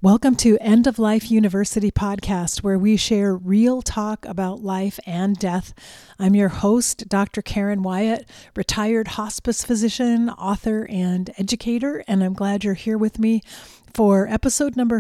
Welcome to End of Life University podcast, where we share real talk about life and death. I'm your host, Dr. Karen Wyatt, retired hospice physician, author, and educator, and I'm glad you're here with me for episode number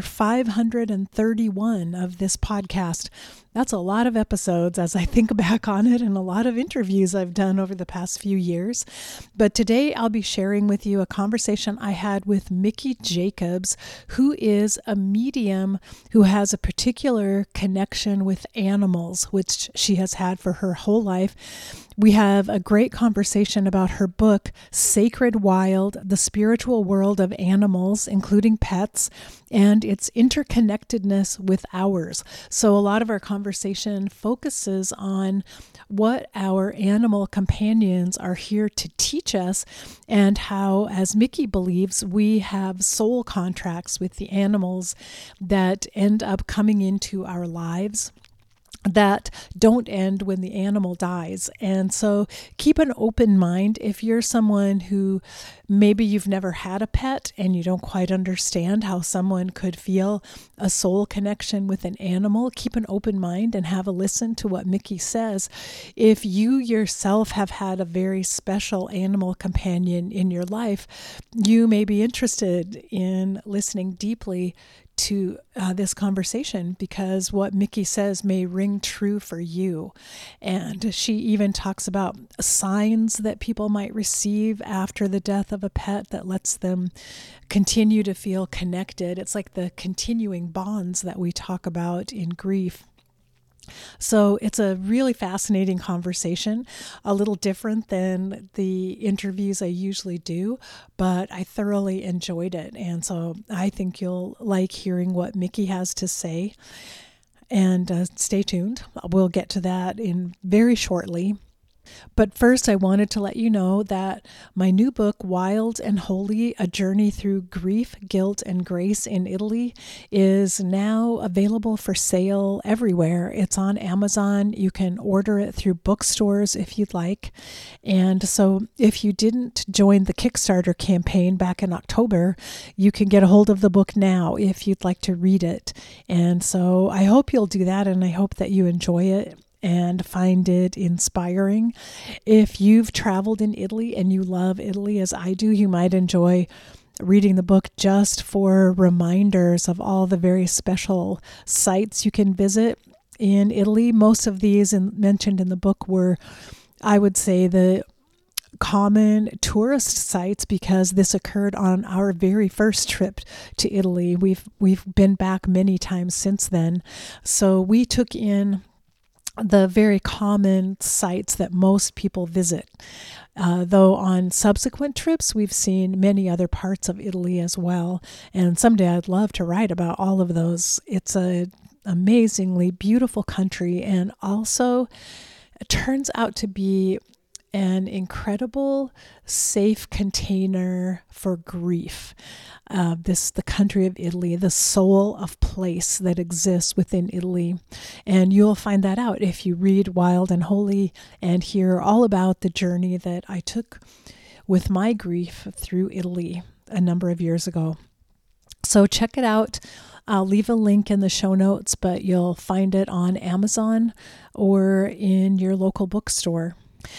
531 of this podcast. That's a lot of episodes as I think back on it, and a lot of interviews I've done over the past few years. But today I'll be sharing with you a conversation I had with Mickey Jacobs, who is a medium who has a particular connection with animals, which she has had for her whole life. We have a great conversation about her book, Sacred Wild, The Spiritual World of Animals, including pets, and its interconnectedness with ours. So a lot of our conversation focuses on what our animal companions are here to teach us, and how, as Mickey believes, we have soul contracts with the animals that end up coming into our lives that don't end when the animal dies. And so keep an open mind. If you're someone who maybe you've never had a pet and you don't quite understand how someone could feel a soul connection with an animal, keep an open mind and have a listen to what Mickey says. If you yourself have had a very special animal companion in your life, you may be interested in listening deeply to this conversation, because what Mickey says may ring true for you. And she even talks about signs that people might receive after the death of a pet that lets them continue to feel connected. It's like the continuing bonds that we talk about in grief. So it's a really fascinating conversation, a little different than the interviews I usually do, but I thoroughly enjoyed it. And so I think you'll like hearing what Mickey has to say. And stay tuned. We'll get to that in very shortly. But first, I wanted to let you know that my new book, Wild and Holy, A Journey Through Grief, Guilt, and Grace in Italy, is now available for sale everywhere. It's on Amazon. You can order it through bookstores if you'd like. And so if you didn't join the Kickstarter campaign back in October, you can get a hold of the book now if you'd like to read it. And so I hope you'll do that, and I hope that you enjoy it and find it inspiring. If you've traveled in Italy and you love Italy as I do, you might enjoy reading the book just for reminders of all the very special sites you can visit in Italy. Most of these mentioned in the book were, I would say, the common tourist sites, because this occurred on our very first trip to Italy. We've been back many times since then. So we took in the very common sites that most people visit. Though on subsequent trips, we've seen many other parts of Italy as well. And someday I'd love to write about all of those. It's an amazingly beautiful country, and also it turns out to be an incredible safe container for grief. The country of Italy, the soul of place that exists within Italy. And you'll find that out if you read Wild and Holy and hear all about the journey that I took with my grief through Italy a number of years ago. So check it out. I'll leave a link in the show notes, but you'll find it on Amazon or in your local bookstore.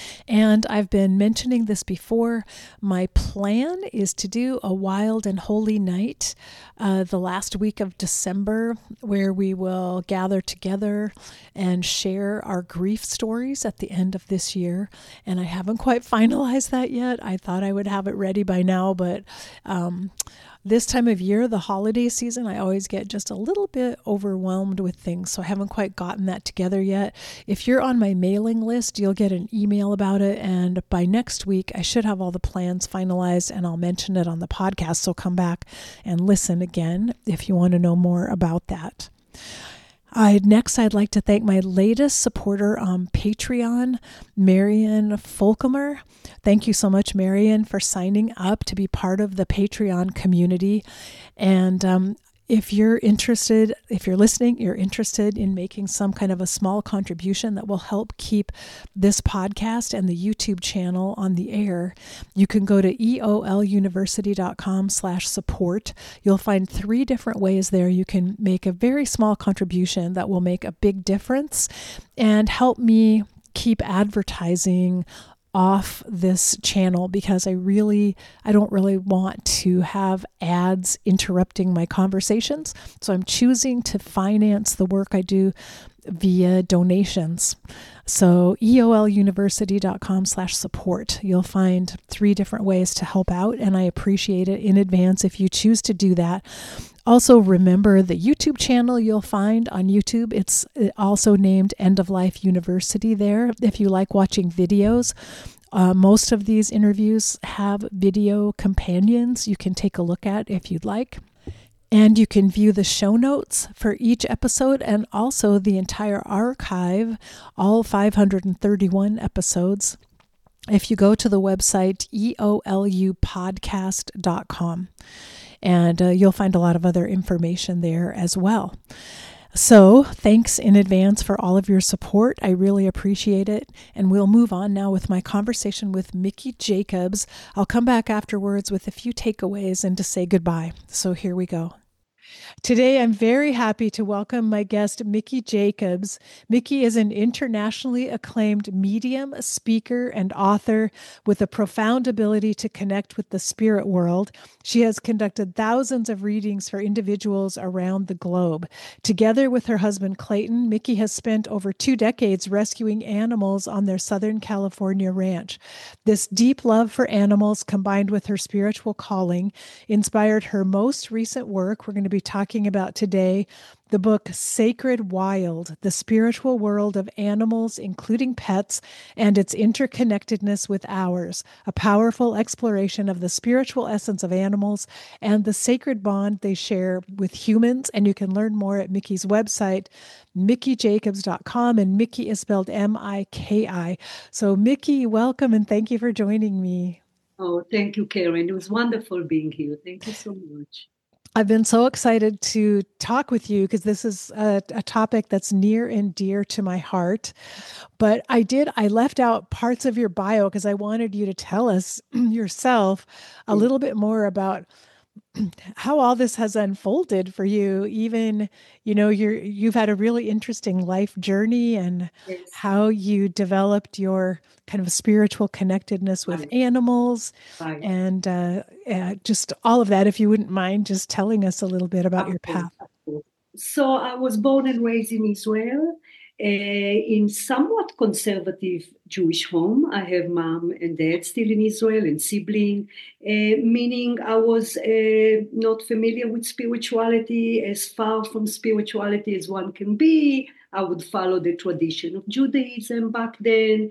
And I've been mentioning this before. My plan is to do a Wild and Holy night the last week of December, where we will gather together and share our grief stories at the end of this year. And I haven't quite finalized that yet. I thought I would have it ready by now, but this time of year, the holiday season, I always get just a little bit overwhelmed with things, so I haven't quite gotten that together yet. If you're on my mailing list, you'll get an email about it, and by next week, I should have all the plans finalized, and I'll mention it on the podcast, so come back and listen again if you want to know more about that. Next, I'd like to thank my latest supporter on Patreon, Marian Folcomer. Thank you so much, Marian, for signing up to be part of the Patreon community. And If you're interested, if you're listening, you're interested in making some kind of a small contribution that will help keep this podcast and the YouTube channel on the air, you can go to eoluniversity.com/support. You'll find 3 different ways there you can make a very small contribution that will make a big difference and help me keep advertising off this channel, because I don't really want to have ads interrupting my conversations. So I'm choosing to finance the work I do via donations. So eoluniversity.com/support. You'll find 3 different ways to help out, and I appreciate it in advance if you choose to do that. Also, remember the YouTube channel you'll find on YouTube. It's also named End of Life University there. If you like watching videos, most of these interviews have video companions you can take a look at if you'd like. And you can view the show notes for each episode and also the entire archive, all 531 episodes, if you go to the website eolupodcast.com. And you'll find a lot of other information there as well. So thanks in advance for all of your support. I really appreciate it. And we'll move on now with my conversation with Mickey Jacobs. I'll come back afterwards with a few takeaways and to say goodbye. So here we go. Today, I'm very happy to welcome my guest, Mickey Jacobs. Mickey is an internationally acclaimed medium, speaker, and author with a profound ability to connect with the spirit world. She has conducted thousands of readings for individuals around the globe. Together with her husband, Clayton, Mickey has spent over 2 decades rescuing animals on their Southern California ranch. This deep love for animals, combined with her spiritual calling, inspired her most recent work we're going to be talking about today, the book Sacred Wild, The Spiritual World of Animals, Including Pets, and Its Interconnectedness with Ours, a powerful exploration of the spiritual essence of animals and the sacred bond they share with humans. And you can learn more at Mickey's website, mickeyjacobs.com, and Mickey is spelled Miki. So Mickey, welcome and thank you for joining me. Oh, thank you, Karen. It was wonderful being here. Thank you so much. I've been so excited to talk with you because this is a topic that's near and dear to my heart. But I left out parts of your bio because I wanted you to tell us yourself a little bit more about how all this has unfolded for you. Even, you've had a really interesting life journey and Yes. how you developed your kind of spiritual connectedness with animals and just all of that. If you wouldn't mind just telling us a little bit about your path. So I was born and raised in Israel, in somewhat conservative Jewish home. I have mom and dad still in Israel and sibling, meaning I was not familiar with spirituality, as far from spirituality as one can be. I would follow the tradition of Judaism back then.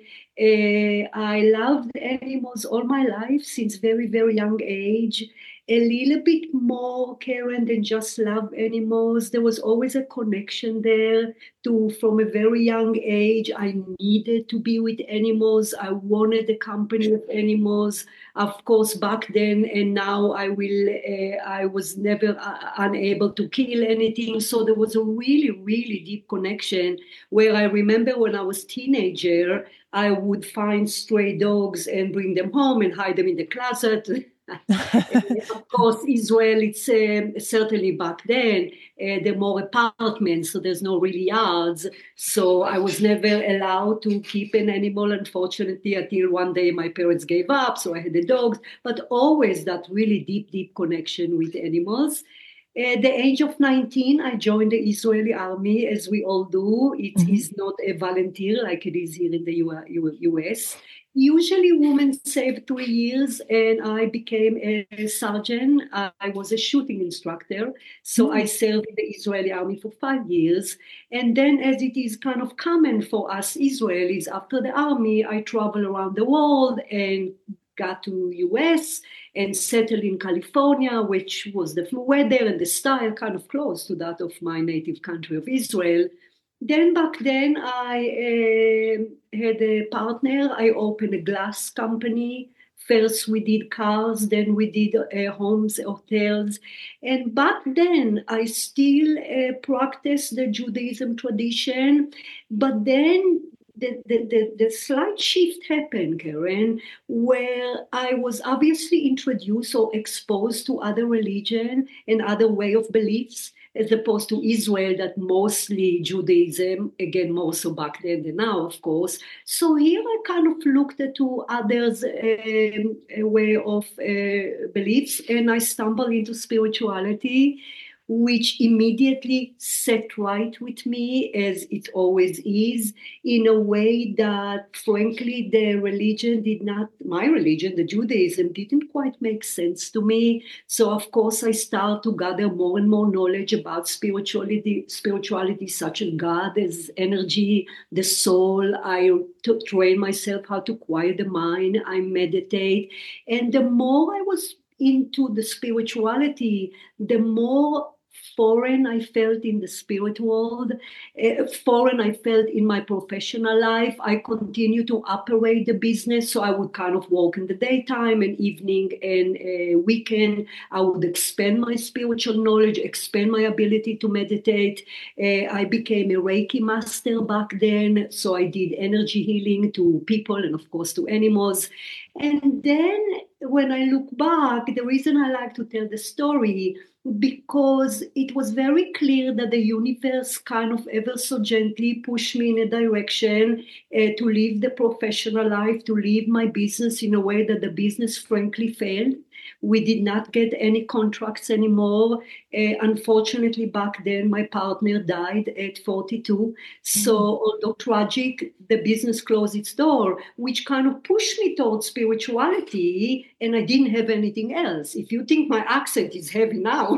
I loved animals all my life since very, very young age. A little bit more, Karen, than just love animals. There was always a connection there from a very young age. I needed to be with animals. I wanted the company of animals. Of course, back then and now I was never unable to kill anything. So there was a really, really deep connection where I remember when I was teenager, I would find stray dogs and bring them home and hide them in the closet. Of course, Israel, it's certainly back then, there are more apartments, so there's no really yards. So I was never allowed to keep an animal, unfortunately, until one day my parents gave up. So I had the dogs, but always that really deep, deep connection with animals. At the age of 19, I joined the Israeli army, as we all do. It is not a volunteer like it is here in the US. Usually women save 3 years, and I became a sergeant. I was a shooting instructor. So I served in the Israeli army for 5 years. And then, as it is kind of common for us Israelis, after the army, I travel around the world and got to US and settled in California, which was the weather and the style kind of close to that of my native country of Israel. Then back then, I had a partner. I opened a glass company First, we did cars, then we did homes, hotels. And back then, I still practiced the Judaism tradition. But then the slight shift happened, Karen, where I was obviously introduced or exposed to other religion and other way of beliefs, as opposed to Israel, that mostly Judaism, again, more so back then than now, of course. So here I kind of looked at to others' way of beliefs, and I stumbled into spirituality, which immediately set right with me, as it always is, in a way that, frankly, my religion, the Judaism, didn't quite make sense to me. So, of course, I start to gather more and more knowledge about spirituality such as God, as energy, the soul. I train myself how to quiet the mind. I meditate. And the more I was into the spirituality, the more foreign I felt in the spirit world, foreign I felt in my professional life. I continued to operate the business, so I would kind of work in the daytime and evening and weekend. I would expand my spiritual knowledge, expand my ability to meditate. I became a Reiki master back then, so I did energy healing to people and, of course, to animals. And then when I look back, the reason I like to tell the story, because it was very clear that the universe kind of ever so gently pushed me in a direction to live the professional life, to live my business in a way that the business frankly failed. We did not get any contracts anymore. Unfortunately, back then, my partner died at 42. So, although tragic, the business closed its door, which kind of pushed me towards spirituality, and I didn't have anything else. If you think my accent is heavy now,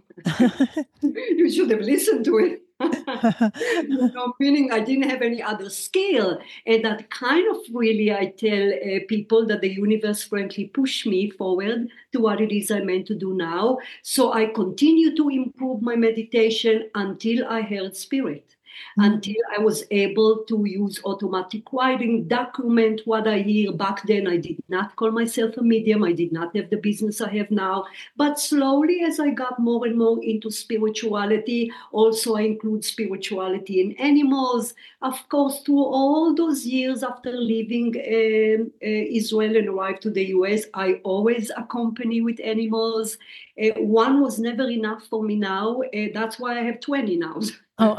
you should have listened to it. Meaning I didn't have any other skill. And that kind of really, I tell people that the universe frankly pushed me forward to what it is I meant to do now. So I continue to improve my meditation until I heard spirit. Until I was able to use automatic writing, document what I hear. Back then, I did not call myself a medium. I did not have the business I have now. But slowly, as I got more and more into spirituality, also I include spirituality in animals. Of course, through all those years after leaving Israel and arrived to the US, I always accompany with animals. One was never enough for me now. That's why I have 20 now. Oh,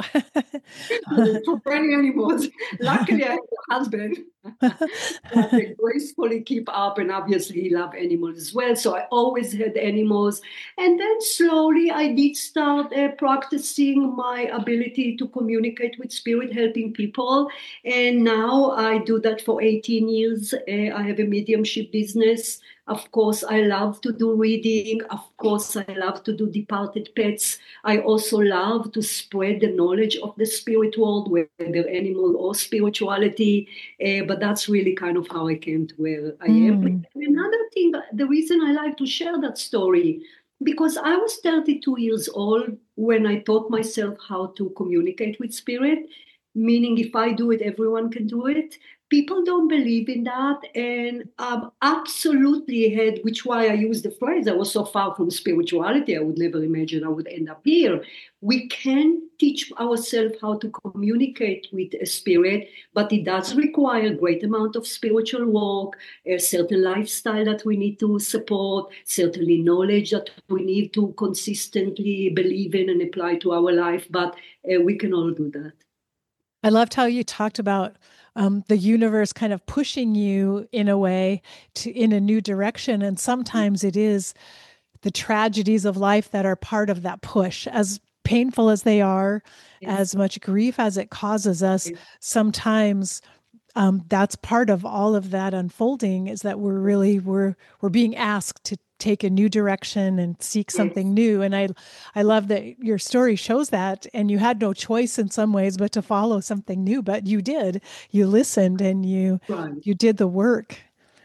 20 animals. Luckily, I have a husband that they gracefully keep up, and obviously he loves animals as well. So I always had animals. And then slowly I did start practicing my ability to communicate with spirit, helping people. And now I do that for 18 years. I have a mediumship business. Of course, I love to do reading. Of course, I love to do departed pets. I also love to spread the knowledge of the spirit world, whether animal or spirituality. But that's really kind of how I came to where I am. And another thing, the reason I like to share that story, because I was 32 years old when I taught myself how to communicate with spirit, meaning if I do it, everyone can do it. People don't believe in that, and absolutely had, which why I use the phrase, I was so far from spirituality, I would never imagine I would end up here. We can teach ourselves how to communicate with a spirit, but it does require a great amount of spiritual work, a certain lifestyle that we need to support, certainly knowledge that we need to consistently believe in and apply to our life, but we can all do that. I loved how you talked about the universe kind of pushing you in a way in a new direction. And sometimes it is the tragedies of life that are part of that push, as painful as they are, as much grief as it causes us. Sometimes that's part of all of that unfolding, is that we're being asked to take a new direction and seek something new. And I love that your story shows that, and you had no choice in some ways but to follow something new, but you did. You listened and you did the work.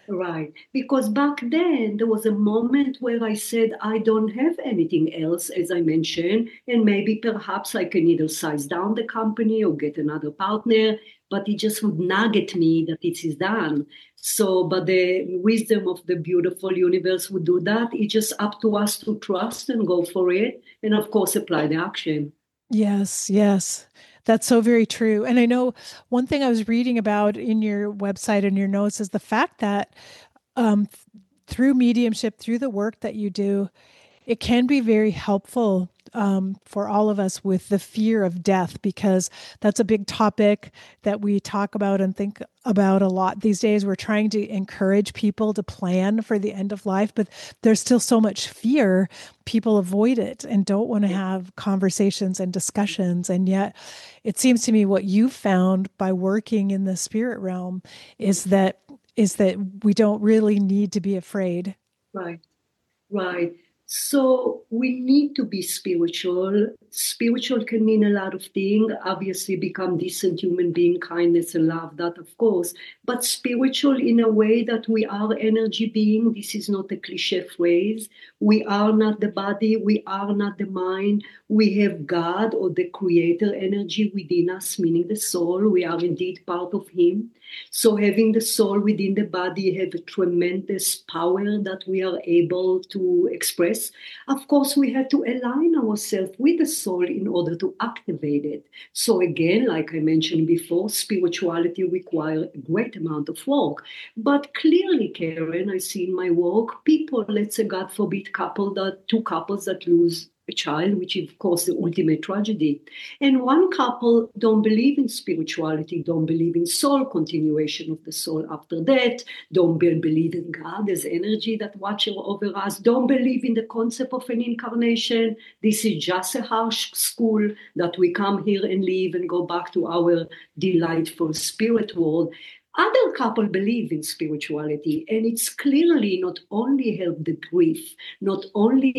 Right. Because back then there was a moment where I said, I don't have anything else, as I mentioned, and maybe perhaps I can either size down the company or get another partner, but it just would nag at me that it is done. So, but the wisdom of the beautiful universe would do that. It's just up to us to trust and go for it. And of course, apply the action. Yes, yes. That's so very true. And I know one thing I was reading about in your website and your notes is the fact that um, through mediumship, through the work that you do, it can be very helpful for all of us with the fear of death, because that's a big topic that we talk about and think about a lot these days. We're trying to encourage people to plan for the end of life, but there's still so much fear. People avoid it and don't want to have conversations and discussions. And yet, it seems to me what you found by working in the spirit realm is that we don't really need to be afraid. Right. Right. So we need to be spiritual. Spiritual can mean a lot of things. Obviously, become decent human being, kindness and love, that of course. But spiritual in a way that we are energy being. This is not a cliche phrase. We are not the body. We are not the mind. We have God or the creator energy within us, meaning the soul. We are indeed part of Him. So having the soul within the body have a tremendous power that we are able to express. Of course, we have to align ourselves with the soul in order to activate it. So again, like I mentioned before, spirituality requires a great amount of work. But clearly, Karen, I see in my work, people, let's say God forbid, two couples that lose a child, which is of course the ultimate tragedy. And one couple don't believe in spirituality, don't believe in soul, continuation of the soul after death, don't believe in God as energy that watches over us, don't believe in the concept of an incarnation. This is just a harsh school that we come here and live and go back to our delightful spirit world. Other couple believe in spirituality, and it's clearly not only help the grief, not only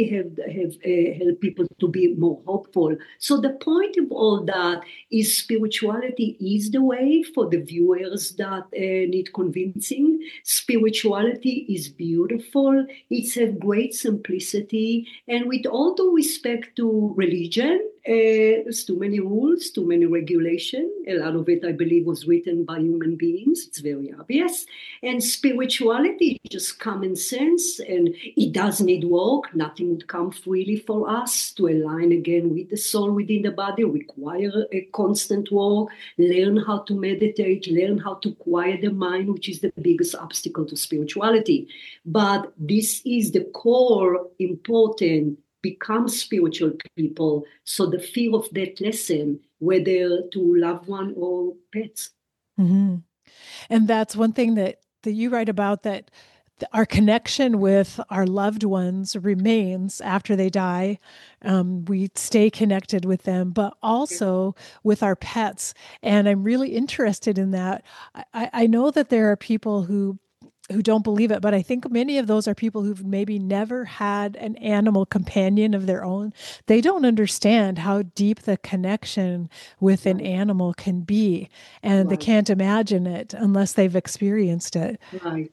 help people to be more hopeful. So the point of all that is spirituality is the way for the viewers that need convincing. Spirituality is beautiful. It's a great simplicity, and with all due respect to religion, there's too many rules, too many regulations. A lot of it, I believe, was written by human beings. It's very obvious. And spirituality is just common sense, and it does need work. Nothing would come freely for us. To align again with the soul within the body require a constant work. Learn how to meditate, learn how to quiet the mind, which is the biggest obstacle to spirituality. But this is the core important, become spiritual people. So the fear of death lessen, whether to loved one or pets. Mm-hmm. And that's one thing that you write about, that our connection with our loved ones remains after they die. We stay connected with them, but also with our pets. And I'm really interested in that. I know that there are people who don't believe it, but I think many of those are people who've maybe never had an animal companion of their own. They don't understand how deep the connection with an Right, animal can be, and they right, can't imagine it unless they've experienced it. right.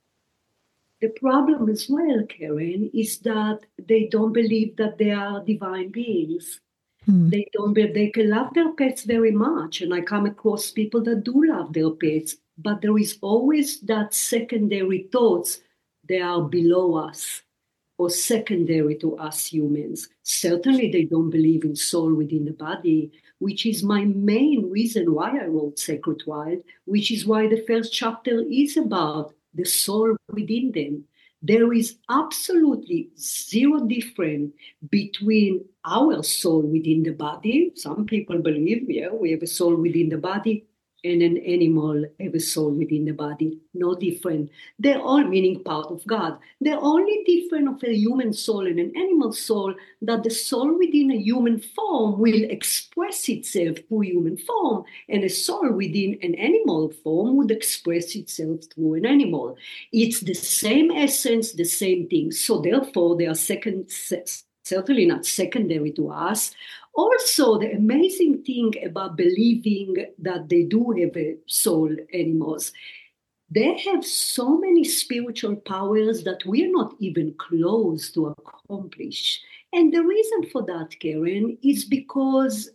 The problem as well, Karen, is that they don't believe that they are divine beings. Hmm. They don't believe they can love their pets very much. And I come across people that do love their pets, but there is always that secondary thoughts, they are below us or secondary to us humans. Certainly, they don't believe in soul within the body, which is my main reason why I wrote Sacred Wild, which is why the first chapter is about the soul within them. There is absolutely zero difference between our soul within the body. Some people believe, yeah, we have a soul within the body, and an animal have a soul within the body. No different. They're all meaning part of God. The only difference of a human soul and an animal soul, that the soul within a human form will express itself through human form, and a soul within an animal form would express itself through an animal. It's the same essence, the same thing. So therefore, they are certainly not secondary to us. Also, the amazing thing about believing that they do have a soul, animals, They have so many spiritual powers that we're not even close to accomplish. And the reason for that, Karen, is because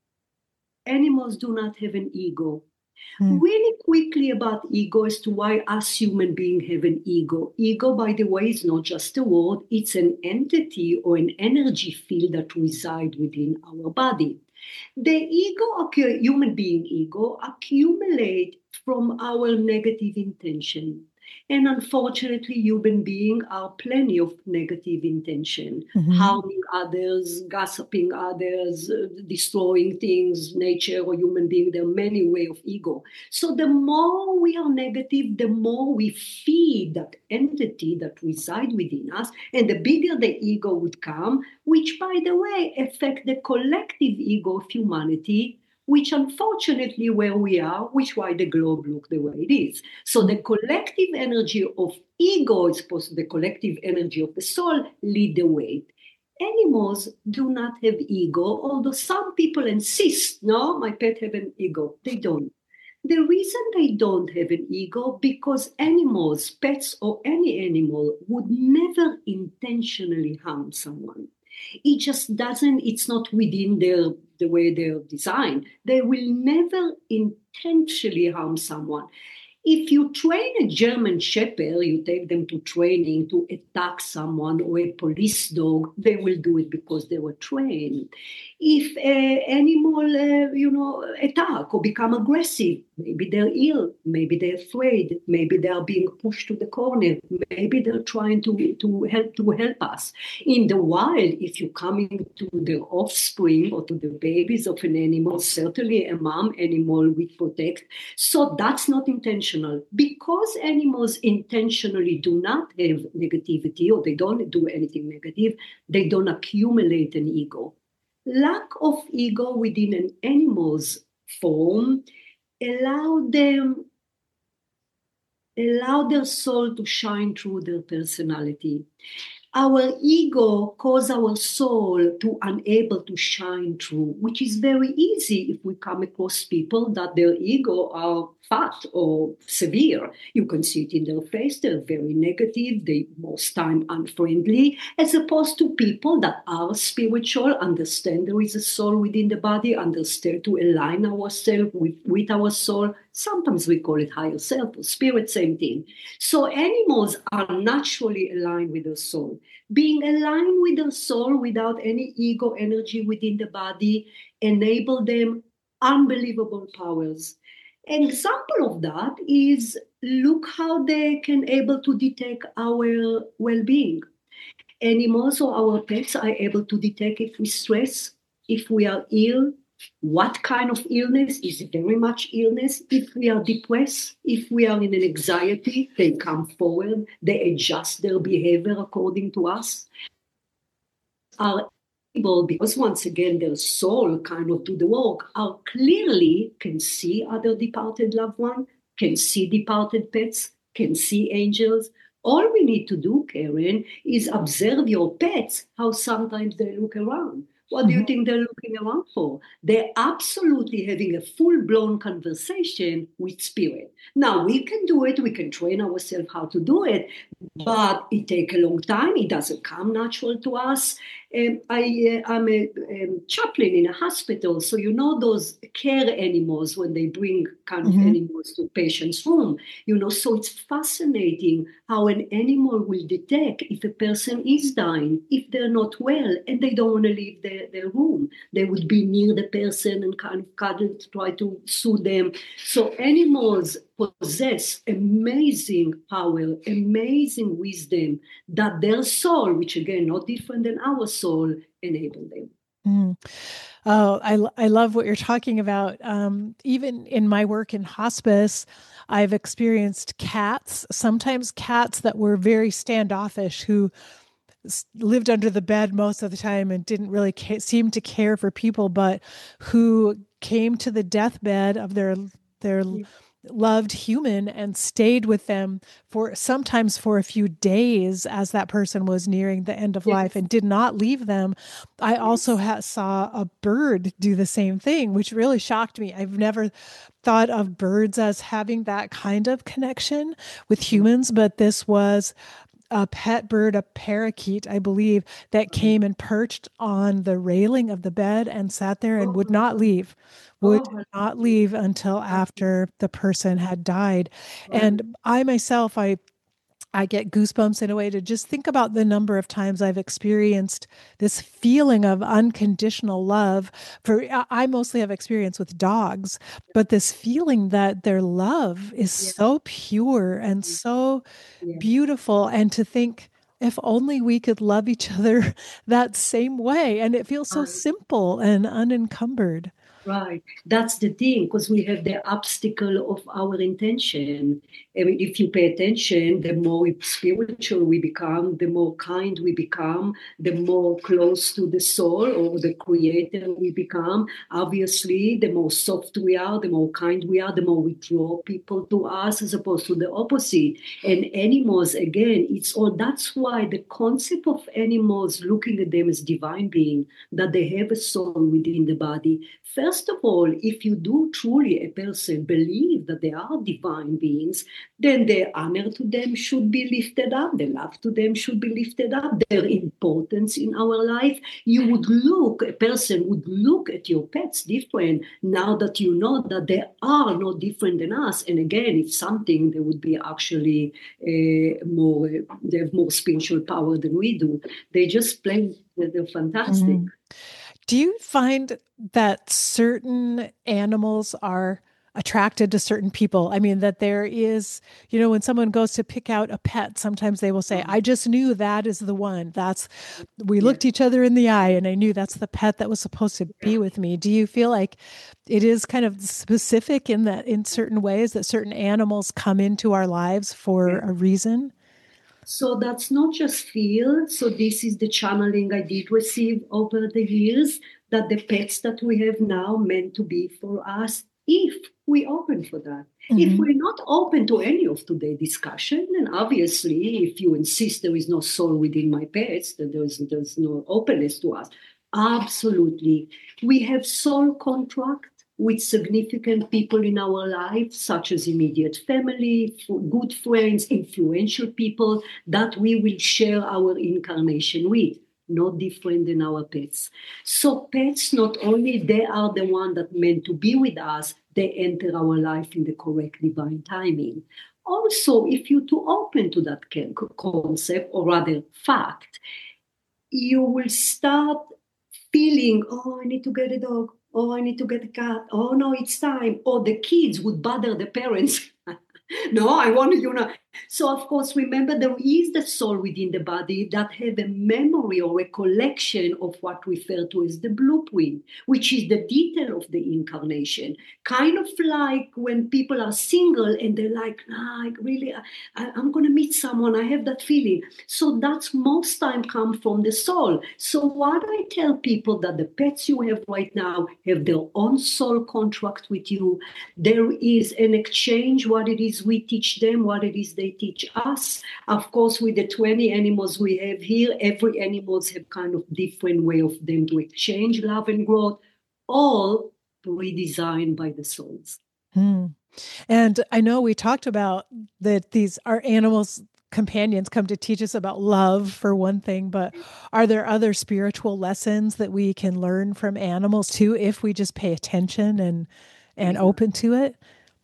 animals do not have an ego. Mm. Really quickly about ego as to why us human beings have an ego. Ego, by the way, is not just a word, it's an entity or an energy field that resides within our body. The ego, human being ego, accumulate from our negative intention. And unfortunately, human beings are plenty of negative intention, Mm-hmm. harming others, gossiping others, destroying things, nature or human being. There are many ways of ego. So the more we are negative, the more we feed that entity that reside within us, and the bigger the ego would come, which, by the way, affect the collective ego of humanity, which unfortunately where we are, which why the globe look the way it is. So the collective energy of ego is supposed to the collective energy of the soul lead the way. Animals do not have ego, although some people insist, no, my pet have an ego. They don't. The reason they don't have an ego because animals, pets or any animal would never intentionally harm someone. It just doesn't, it's not within the way they're designed. They will never intentionally harm someone. If you train a German Shepherd, you take them to training to attack someone or a police dog, they will do it because they were trained. If an animal, attack or become aggressive, maybe they're ill, maybe they're afraid, maybe they are being pushed to the corner, maybe they're trying to help us. In the wild, if you're coming to the offspring or to the babies of an animal, certainly a mom animal will protect. So that's not intentional. Because animals intentionally do not have negativity or they don't do anything negative, they don't accumulate an ego. Lack of ego within an animal's form allow their soul to shine through their personality. Our ego causes our soul to unable to shine through, which is very easy if we come across people that their ego are fat or severe. You can see it in their face. They're very negative. They most time unfriendly, as opposed to people that are spiritual, understand there is a soul within the body, understand to align ourselves with our soul. Sometimes we call it higher self or spirit, same thing. So animals are naturally aligned with the soul. Being aligned with the soul without any ego energy within the body enable them unbelievable powers. An example of that is look how they can able to detect our well-being. Animals or our pets are able to detect if we stress, if we are ill, what kind of illness is it very much illness. If we are depressed, if we are in an anxiety, they come forward, they adjust their behavior according to us. Are able, because once again their soul kind of do the work, are clearly can see other departed loved one, can see departed pets, can see angels. All we need to do, Karen, is observe your pets, how sometimes they look around. What do you Mm-hmm. think they're looking around for? They're absolutely having a full-blown conversation with spirit. Now, we can do it. We can train ourselves how to do it, but it takes a long time. It doesn't come natural to us. I'm a chaplain in a hospital, so you know those care animals when they bring kind of Mm-hmm. animals to patient's room. So it's fascinating how an animal will detect if a person is dying, if they're not well, and they don't want to leave their room. They would be near the person and kind of cuddle to try to soothe them. So animals possess amazing power, amazing wisdom that their soul, which again, not different than our soul, enable them. Mm. Oh, I love what you're talking about. Even in my work in hospice, I've experienced cats, sometimes cats that were very standoffish, who lived under the bed most of the time and didn't really seem to care for people, but who came to the deathbed of their loved human and stayed with them for sometimes for a few days as that person was nearing the end of life Yes, and did not leave them. I also yes. saw a bird do the same thing, which really shocked me. I've never thought of birds as having that kind of connection with humans, but this was a pet bird, a parakeet, I believe, that Right. came and perched on the railing of the bed and sat there and Oh would my not God. leave, would Oh, not hallelujah. leave until after the person had died. Right. And I myself, I get goosebumps in a way to just think about the number of times I've experienced this feeling of unconditional love. I mostly have experience with dogs, but this feeling that their love is Yeah. so pure and so Yeah. beautiful, and to think if only we could love each other that same way. And it feels so Right. simple and unencumbered. Right. That's the thing, because we have the obstacle of our intention. I mean, if you pay attention, the more spiritual we become, the more kind we become, the more close to the soul or the creator we become. Obviously, the more soft we are, the more kind we are, the more we draw people to us as opposed to the opposite. And animals, again, it's all that's why the concept of animals, looking at them as divine being, that they have a soul within the body. First of all, if you do truly a person believe that they are divine beings, then the honor to them should be lifted up, the love to them should be lifted up, their importance in our life. You would look, a person would look at your pets different now that you know that they are no different than us. And again, if something, they would be actually more, they have more spiritual power than we do. They just plain, they're fantastic. Mhm. Do you find that certain animals are attracted to certain people? I mean, that there is, when someone goes to pick out a pet, sometimes they will say, I just knew that is the one. We Yeah. looked each other in the eye and I knew that's the pet that was supposed to be with me. Do you feel like it is kind of specific in that, in certain ways, that certain animals come into our lives for Yeah. a reason? So that's not just feel. So this is the channeling I did receive over the years, that the pets that we have now meant to be for us if we open for that. If Hmm. we're not open to any of today's discussion, then obviously if you insist there is no soul within my pets, that there's no openness to us. Absolutely. We have soul contract with significant people in our life, such as immediate family, good friends, influential people that we will share our incarnation with, no different than our pets. So pets, not only they are the one that meant to be with us, they enter our life in the correct divine timing. Also, if you're too open to that concept, or rather fact, you will start feeling, oh, I need to get a dog. Oh, I need to get a cat. Oh, no, it's time. Or the kids would bother the parents. No, I want to, So, of course, remember there is the soul within the body that have a memory or recollection of what we refer to as the blueprint, which is the detail of the incarnation. Kind of like when people are single and they're like, nah, I'm going to meet someone. I have that feeling. So that's most time come from the soul. So what I tell people, that the pets you have right now have their own soul contract with you. There is an exchange, what it is we teach them, what it is they teach us. Of course, with the 20 animals we have here, every animals have kind of different way of them to exchange love and growth, all redesigned by the souls. Hmm. And I know we talked about that these are animals companions come to teach us about love for one thing, but are there other spiritual lessons that we can learn from animals too if we just pay attention and Exactly. open to it?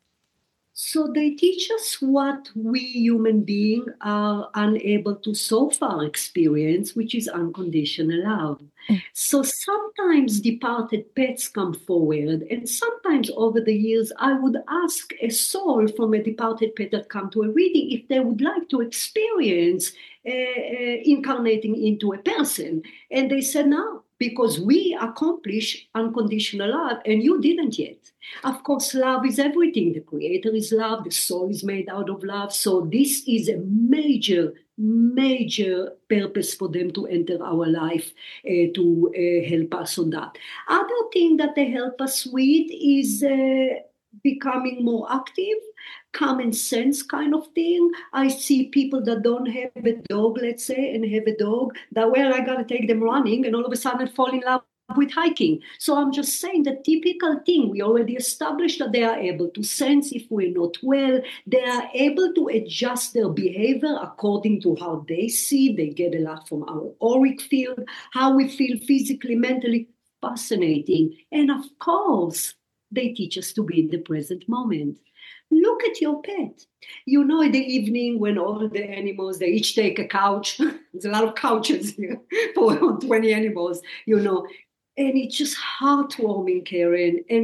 So they teach us what we human beings are unable to so far experience, which is unconditional love. So sometimes departed pets come forward, and sometimes over the years, I would ask a soul from a departed pet that come to a reading if they would like to experience incarnating into a person. And they said no, because we accomplish unconditional love and you didn't yet. Of course, love is everything. The creator is love, the soul is made out of love. So this is a major, major purpose for them to enter our life, to help us on that. Other thing that they help us with is becoming more active, common sense kind of thing. I see people that don't have a dog, let's say, and have a dog that, well, I got to take them running, and all of a sudden fall in love with hiking. So I'm just saying the typical thing, we already established that they are able to sense if we're not well. They are able to adjust their behavior according to how they see. They get a lot from our auric field, how we feel physically, mentally. Fascinating. And of course, they teach us to be in the present moment. Look at your pet. You know, in the evening when all the animals, they each take a couch. There's a lot of couches here for 20 animals, you know. And it's just heartwarming, Karen. And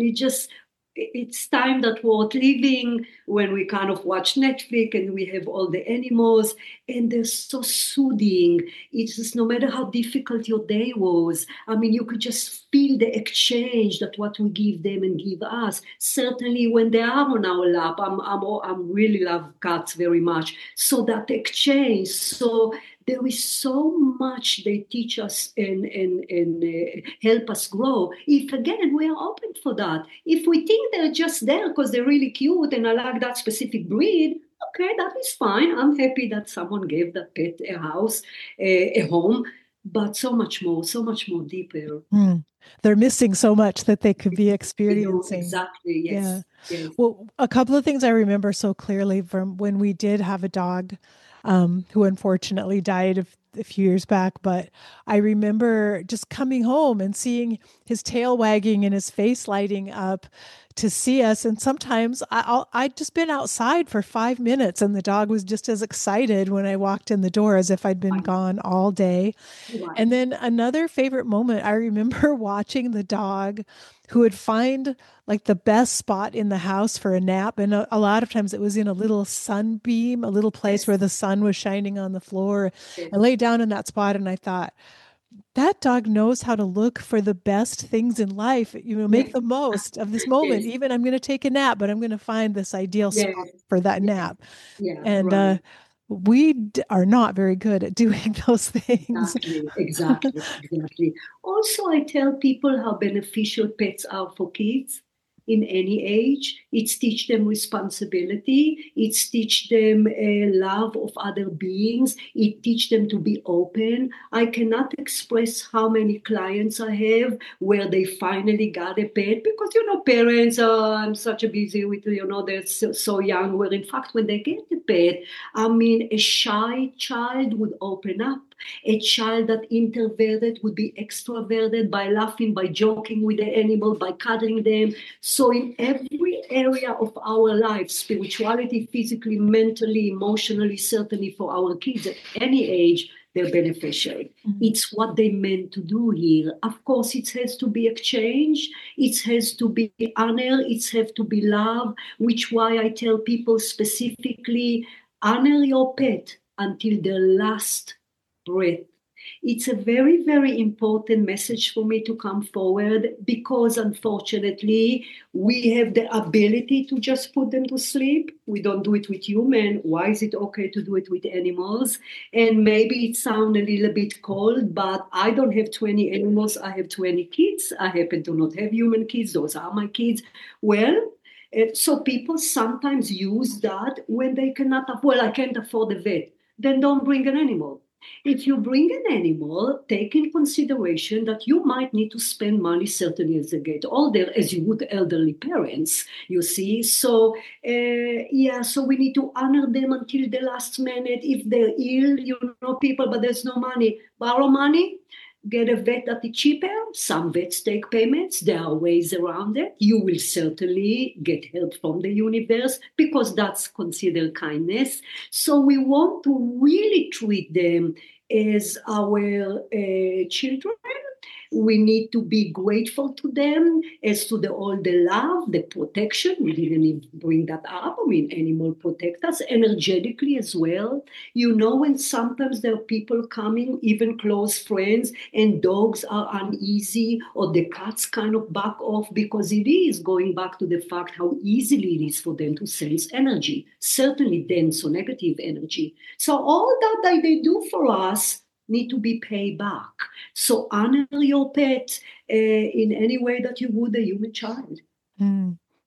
it's time that worth living when we kind of watch Netflix and we have all the animals and they're so soothing. It's just no matter how difficult your day was, I mean, you could just feel the exchange that what we give them and give us. Certainly when they are on our lap, I'm really love cats very much. So that exchange, so there is so much they teach us and help us grow. If again, we are open for that. If we think they're just there because they're really cute and I like that specific breed, okay, that is fine. I'm happy that someone gave that pet a house, a home, but so much more deeper. They're missing so much that they could be experiencing. Exactly, yes. Yeah. Yes. Well, a couple of things I remember so clearly from when we did have a dog who unfortunately died a few years back. But I remember just coming home and seeing his tail wagging and his face lighting up to see us. And sometimes I'd just been outside for 5 minutes and the dog was just as excited when I walked in the door as if I'd been gone all day. Right. And then another favorite moment, I remember watching the dog who would find like the best spot in the house for a nap. And a lot of times it was in a little sunbeam, a little place where the sun was shining on the floor. I lay down in that spot and I thought, that dog knows how to look for the best things in life, make the most of this moment. Yes. Even I'm going to take a nap, but I'm going to find this ideal spot for that nap. Yeah, And right. we are not very good at doing those things. Exactly. Also, I tell people how beneficial pets are for kids in any age. It's teach them responsibility. It's teach them a love of other beings. It teach them to be open. I cannot express how many clients I have where they finally got a pet because, parents are, I'm such a busy with, they're so young, where in fact, when they get the pet, I mean, a shy child would open up. A child that introverted would be extroverted by laughing, by joking with the animal, by cuddling them. So in every area of our life, spirituality, physically, mentally, emotionally, certainly for our kids at any age, they're beneficial. Mm-hmm. It's what they meant to do here. Of course, it has to be exchange. It has to be honor. It has to be love, which why I tell people specifically, honor your pet until the last breath. It's a very, very important message for me to come forward because unfortunately we have the ability to just put them to sleep. We don't do it with humans. Why is it okay to do it with animals? And maybe it sounds a little bit cold, but I don't have 20 animals. I have 20 kids. I happen to not have human kids. Those are my kids. Well, so people sometimes use that when they cannot, I can't afford a vet. Then don't bring an animal. If you bring an animal, take in consideration that you might need to spend money, certainly as they get older, as you would elderly parents, you see. So, so we need to honor them until the last minute. If they're ill, people, but there's no money. Borrow money, get a vet that is cheaper. Some vets take payments. There are ways around it. You will certainly get help from the universe because that's considered kindness. So we want to really treat them as our children. We need to be grateful to them as to all the love, the protection. We didn't even bring that up. I mean, animal protect us energetically as well. When sometimes there are people coming, even close friends, and dogs are uneasy or the cats kind of back off because it is going back to the fact how easily it is for them to sense energy, certainly dense or negative energy. So all that they do for us need to be paid back. So honor your pet in any way that you would a human child.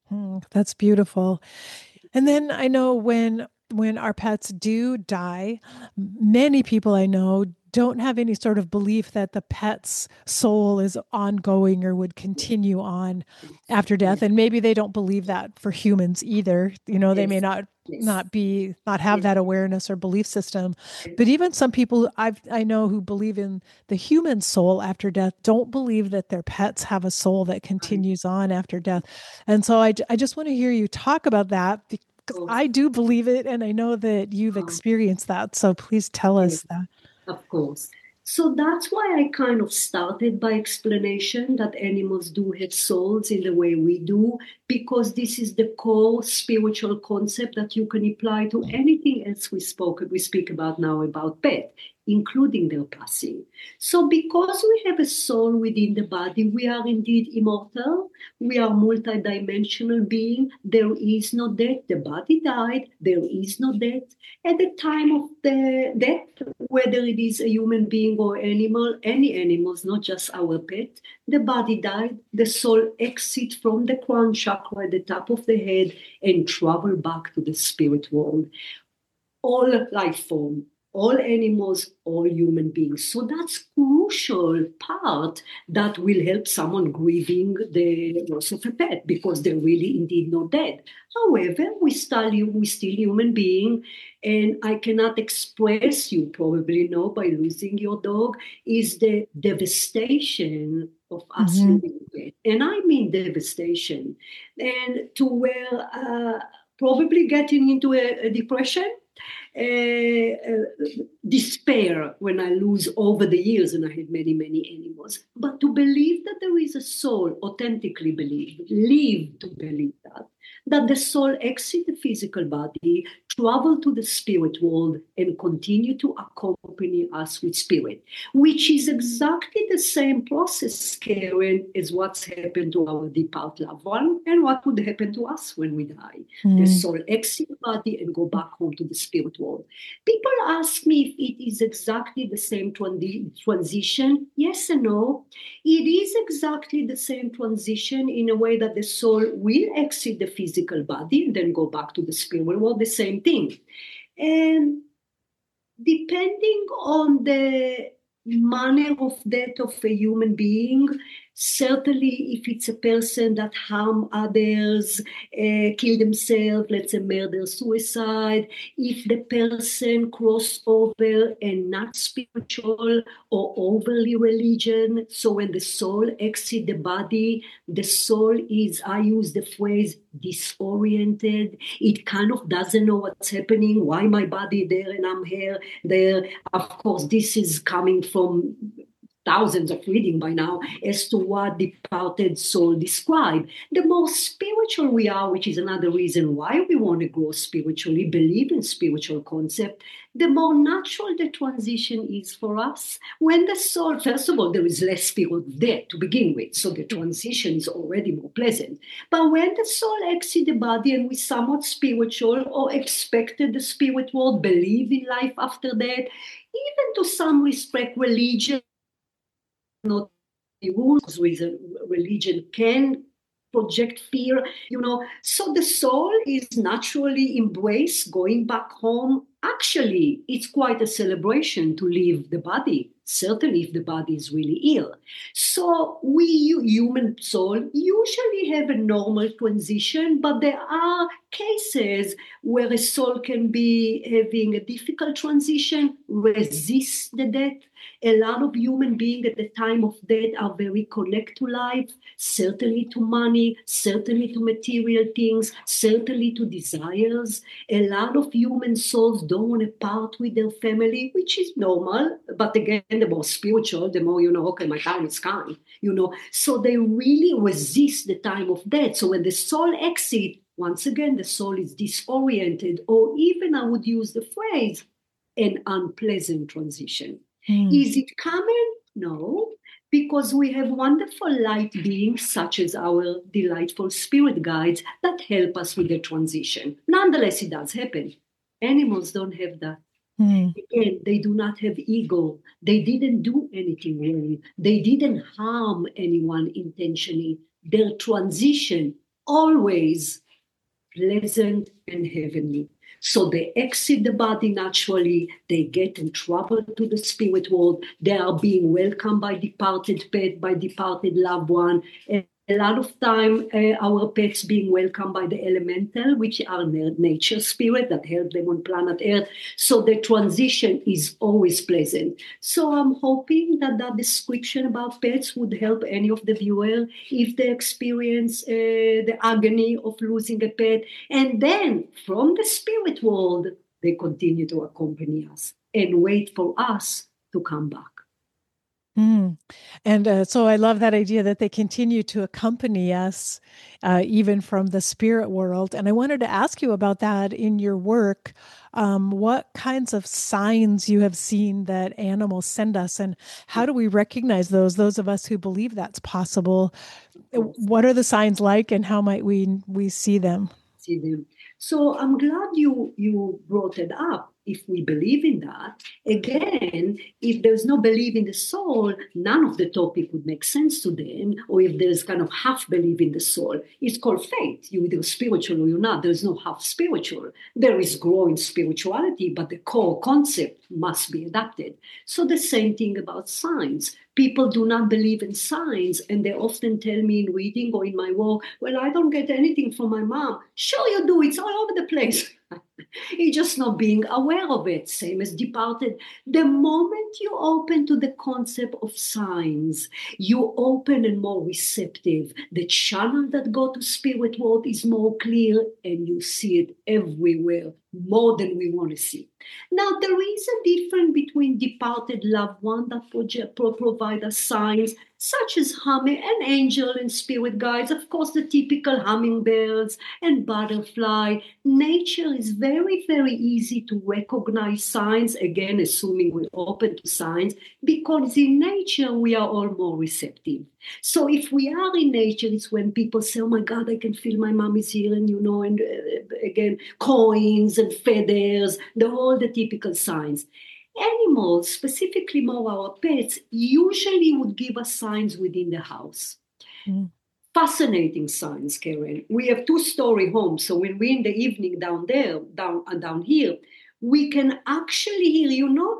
That's beautiful. And then I know when our pets do die, many people I know don't have any sort of belief that the pet's soul is ongoing or would continue on after death. Yes, And maybe they don't believe that for humans either. They may yes, yes, not have yes, that awareness or belief system. yes. But even some people I know who believe in the human soul after death don't believe that their pets have a soul that Right. continues on after death. And so I just want to hear you talk about that because So, I do believe it and I know that you've um, experienced that. So please tell yes. us that. Of course. So that's why I kind of started by explanation that animals do have souls in the way we do, because this is the core spiritual concept that you can apply to anything else we speak about now about pet, including their passing. So because we have a soul within the body, we are indeed immortal. We are multidimensional being. There is no death. The body died. There is no death. At the time of the death, whether it is a human being or animal, any animals, not just our pet, the body died, the soul exit from the crown chakra at the top of the head and travel back to the spirit world. All life form, all animals, all human beings. So that's crucial part that will help someone grieving the loss of a pet because they're really indeed not dead. However, we still human being, and I cannot express, you probably know by losing your dog, is the devastation of us Hmm. losing it. And I mean devastation. And to where probably getting into a depression, despair when I lose over the years, and I had many, many animals. But to believe that there is a soul, authentically believe, live to believe that the soul exit the physical body, travel to the spirit world, and continue to accompany us with spirit, which is exactly the same process, Karen, as what's happened to our departed loved one and what would happen to us when we die. The Mm. soul exit the body and go back home to the spirit world. People ask me if it is exactly the same transition. Yes and no. It is exactly the same transition in a way that the soul will exit the physical body and then go back to the spirit world, the same thing. And depending on the manner of death of a human being, certainly if it's a person that harm others, kill themselves, let's say murder, suicide, if the person cross over and not spiritual or overly religion, so when the soul exit the body, the soul is, I use the phrase, disoriented. It kind of doesn't know what's happening, why my body there and I'm here there. Of course, this is coming from thousands of reading by now as to what departed soul describe. The more spiritual we are, which is another reason why we want to grow spiritually, believe in spiritual concept, the more natural the transition is for us. When the soul, first of all, there is less fear of death to begin with, so the transition is already more pleasant. But when the soul exits the body and we somewhat spiritual or expected the spirit world, believe in life after that, even to some respect religion, not the rules reason religion can project fear, so the soul is naturally embraced going back home. Actually, it's quite a celebration to leave the body, certainly if the body is really ill. So we human soul usually have a normal transition, but there are cases where a soul can be having a difficult transition, resist the death. A lot of human beings at the time of death are very connected to life, certainly to money, certainly to material things, certainly to desires. A lot of human souls don't want to part with their family, which is normal. But again, the more spiritual, the more okay, my time is coming. So they really resist the time of death. So when the soul exits, once again, the soul is disoriented, or even I would use the phrase, an unpleasant transition. Mm. Is it common? No, because we have wonderful light beings such as our delightful spirit guides that help us with the transition. Nonetheless, it does happen. Animals don't have that. Mm. Again, they do not have ego. They didn't do anything wrong. They didn't harm anyone intentionally. Their transition always pleasant and heavenly. So they exit the body naturally. They get in trouble to the spirit world. They are being welcomed by departed pet, by departed loved one. And a lot of time, our pets being welcomed by the elemental, which are nature spirit that help them on planet Earth. So the transition is always pleasant. So I'm hoping that that description about pets would help any of the viewers if they experience the agony of losing a pet. And then from the spirit world, they continue to accompany us and wait for us to come back. And so I love that idea that they continue to accompany us even from the spirit world. And I wanted to ask you about that in your work. What kinds of signs you have seen that animals send us, and how do we recognize those of us who believe that's possible? What are the signs like, and how might we see them? So I'm glad you brought it up. If we believe in that, again, if there's no belief in the soul, none of the topic would make sense to them. Or if there's kind of half belief in the soul, it's called faith. You're either spiritual or you're not. There's no half spiritual. There is growing spirituality, but the core concept must be adapted. So the same thing about signs. People do not believe in signs, and they often tell me in reading or in my work, well, I don't get anything from my mom. Sure you do. It's all over the place. It's just not being aware of it, same as departed. The moment you open to the concept of signs, you open and more receptive. The channel that go to spirit world is more clear, and you see it everywhere, more than we want to see. Now, there is a difference between departed loved one that provide us signs, such as humming, an angel and spirit guides, of course, the typical hummingbirds and butterfly. Nature is very, very easy to recognize signs, again, assuming we're open to signs, because in nature, we are all more receptive. So if we are in nature, it's when people say, oh my God, I can feel my mom is here, and and again, coins and feathers, the typical signs. Animals, specifically more our pets, usually would give us signs within the house. Fascinating signs, Karen. We have two-story homes, so when we're in the evening down here, we can actually hear,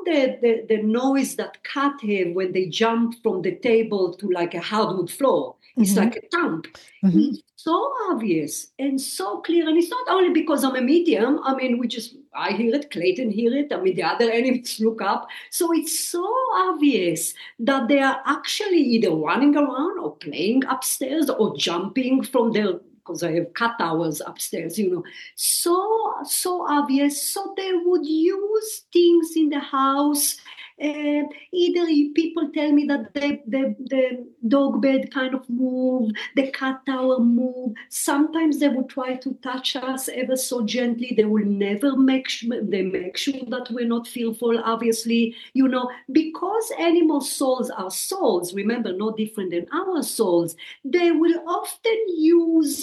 the noise that cats have when they jump from the table to like a hardwood floor. It's like a thump. It's so obvious and so clear. And it's not only because I'm a medium. I mean, I hear it, Clayton hear it. I mean, the other animals look up. So it's so obvious that they are actually either running around or playing upstairs or jumping from their, because I have cat towers upstairs, so obvious. So they would use things in the house. Either people tell me that the dog bed kind of move, the cat tower move. Sometimes they would try to touch us ever so gently. They will never make sure that we're not fearful, obviously, because animal souls are souls, remember, no different than our souls. They will often use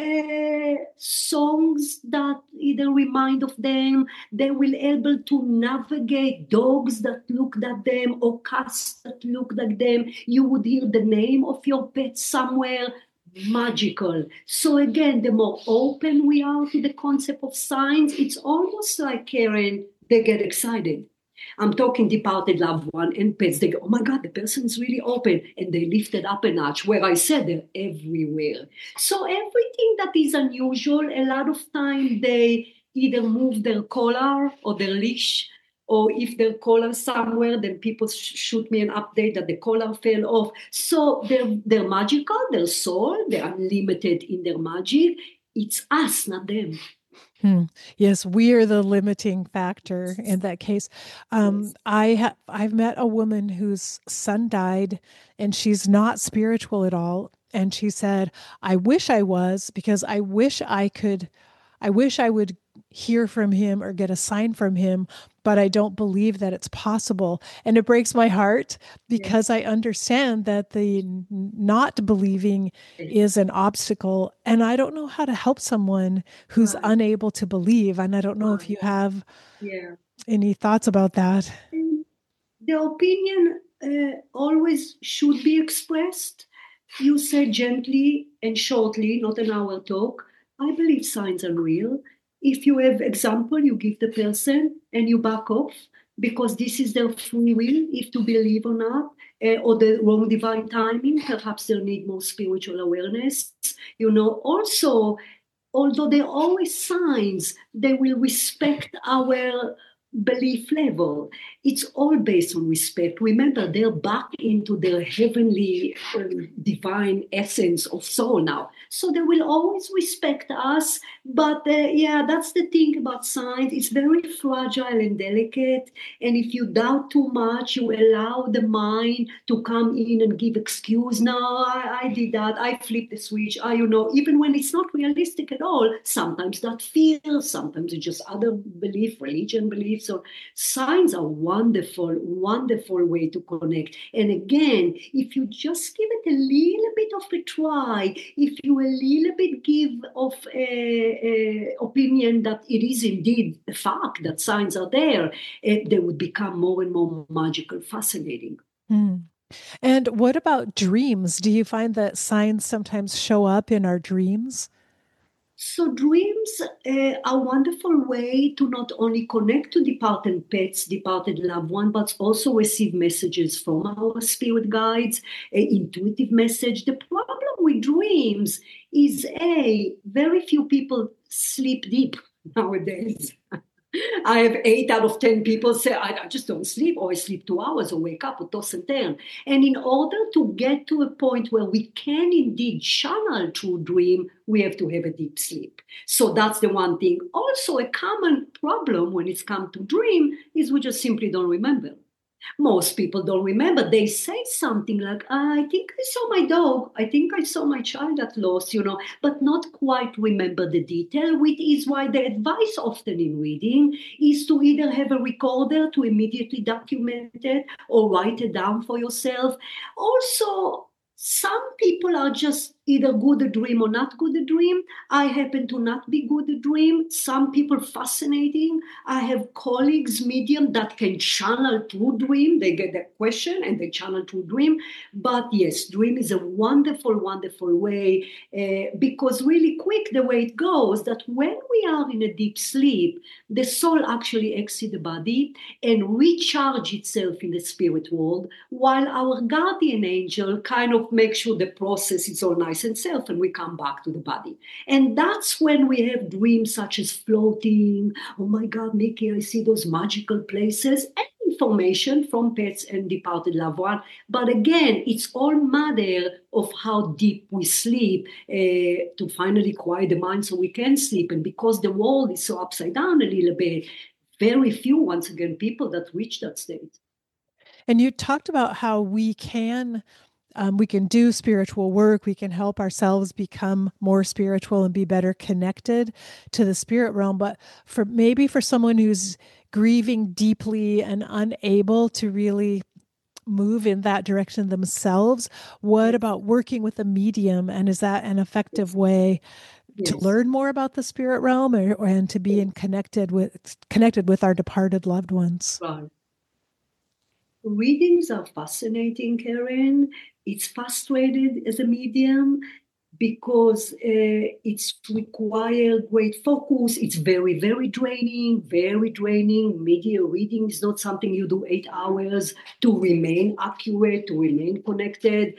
songs that either remind of them. They will able to navigate dogs that looked at them or cats that looked at them. You would hear the name of your pet somewhere. Magical. So again, the more open we are to the concept of signs, it's almost like, Karen, they get excited. I'm talking departed loved one and pets. They go, oh my God, the person is really open. And they lift it up a notch, where I said they're everywhere. So everything that is unusual, a lot of time they either move their collar or their leash, or if their collar somewhere, then people shoot me an update that the collar fell off. So they're magical, their soul, they're unlimited in their magic. It's us, not them. Yes, we are the limiting factor in that case. I've met a woman whose son died, and she's not spiritual at all. And she said, I wish I was, because I wish I would hear from him or get a sign from him, but I don't believe that it's possible. And it breaks my heart, because I understand that the not believing is an obstacle, and I don't know how to help someone who's unable to believe. And I don't know if you have any thoughts about that. The opinion always should be expressed. You say gently and shortly, not an hour talk, I believe signs are real. If you have example, you give the person and you back off because this is their free will, if to believe or not, or the wrong divine timing. Perhaps they'll need more spiritual awareness. Also, although there are always signs, they will respect our belief level. It's all based on respect. Remember, they're back into their heavenly divine essence of soul now. So they will always respect us. But yeah, that's the thing about science. It's very fragile and delicate. And if you doubt too much, you allow the mind to come in and give excuse. No, I did that. I flipped the switch. Even when it's not realistic at all, sometimes that fear, sometimes it's just other belief, religion beliefs. So signs are wonderful, wonderful way to connect. And again, if you just give it a little bit of a try, if you a little bit give of opinion that it is indeed a fact that signs are there, they would become more and more magical, fascinating. Mm. And what about dreams? Do you find that signs sometimes show up in our dreams? So dreams are a wonderful way to not only connect to departed pets, departed loved ones, but also receive messages from our spirit guides, intuitive message. The problem with dreams is very few people sleep deep nowadays. I have 8 out of 10 people say, I just don't sleep, or I sleep 2 hours, or wake up, or toss and turn. And in order to get to a point where we can indeed channel through dream, we have to have a deep sleep. So that's the one thing. Also, a common problem when it's come to dream is we just simply don't remember. Most people don't remember. They say something like, I think I saw my dog. I think I saw my child that lost, but not quite remember the detail, which is why the advice often in reading is to either have a recorder to immediately document it or write it down for yourself. Also, some people are just either good at dream or not good at dream. I happen to not be good at dream. Some people fascinating. I have colleagues, medium, that can channel through dream. They get a question and they channel through dream. But yes, dream is a wonderful, wonderful way because really quick the way it goes that when we are in a deep sleep, the soul actually exits the body and recharge itself in the spirit world, while our guardian angel kind of makes sure the process is all nice and safe and we come back to the body. And that's when we have dreams such as floating. Oh my God, Nikki, I see those magical places, and information from pets and departed loved one. But again, it's all matter of how deep we sleep to finally quiet the mind so we can sleep. And because the world is so upside down a little bit, very few, once again, people that reach that state. And you talked about how we can do spiritual work. We can help ourselves become more spiritual and be better connected to the spirit realm. But for someone who's grieving deeply and unable to really move in that direction themselves, what about working with a medium? And is that an effective way to learn more about the spirit realm and to be connected with our departed loved ones? Right. Readings are fascinating, Karen. It's frustrated as a medium because it's required great focus. It's very, very draining, very draining. Media reading is not something you do 8 hours to remain accurate, to remain connected.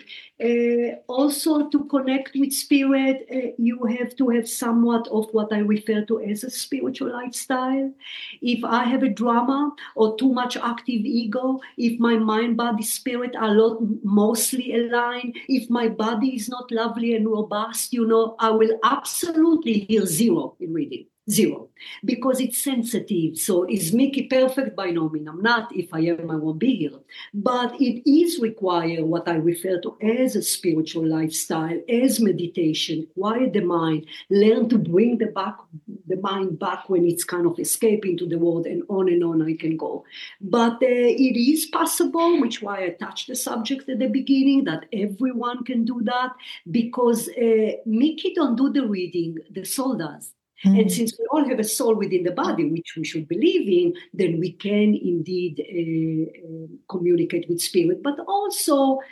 Also, to connect with spirit, you have to have somewhat of what I refer to as a spiritual lifestyle. If I have a drama or too much active ego, if my mind, body, spirit are not mostly aligned, if my body is not lovely and robust, I will absolutely hear zero in reading. Zero. Because it's sensitive. So is Mickey perfect? By no means I'm not. If I am, I won't be here. But it is required what I refer to as a spiritual lifestyle, as meditation, quiet the mind, learn to bring the mind back when it's kind of escaping to the world, and on I can go. But it is possible, which why I touched the subject at the beginning, that everyone can do that, because Mickey don't do the reading, the soul does. And since we all have a soul within the body, which we should believe in, then we can indeed communicate with spirit. But also,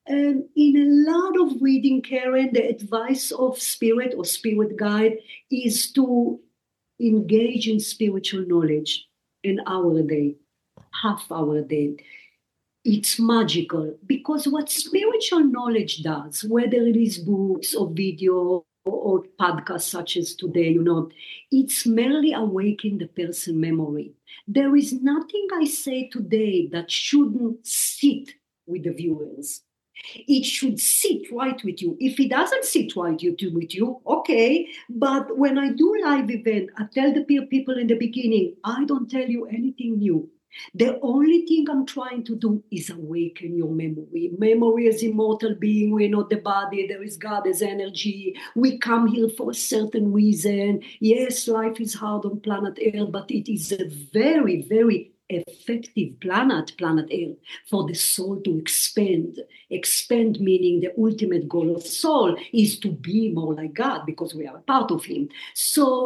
In a lot of reading, Karen, the advice of spirit or spirit guide is to engage in spiritual knowledge an hour a day, half hour a day. It's magical because what spiritual knowledge does, whether it is books or video or podcasts such as today, it's merely awaken the person memory. There is nothing I say today that shouldn't sit with the viewers. It should sit right with you. If it doesn't sit right with you, okay. But when I do live event, I tell the people in the beginning, I don't tell you anything new. The only thing I'm trying to do is awaken your memory. Memory is immortal being. We're not the body. There is God as energy. We come here for a certain reason. Yes, life is hard on planet Earth, but it is a very, very effective planet Earth, for the soul to expand. Expand meaning the ultimate goal of soul is to be more like God because we are a part of Him. So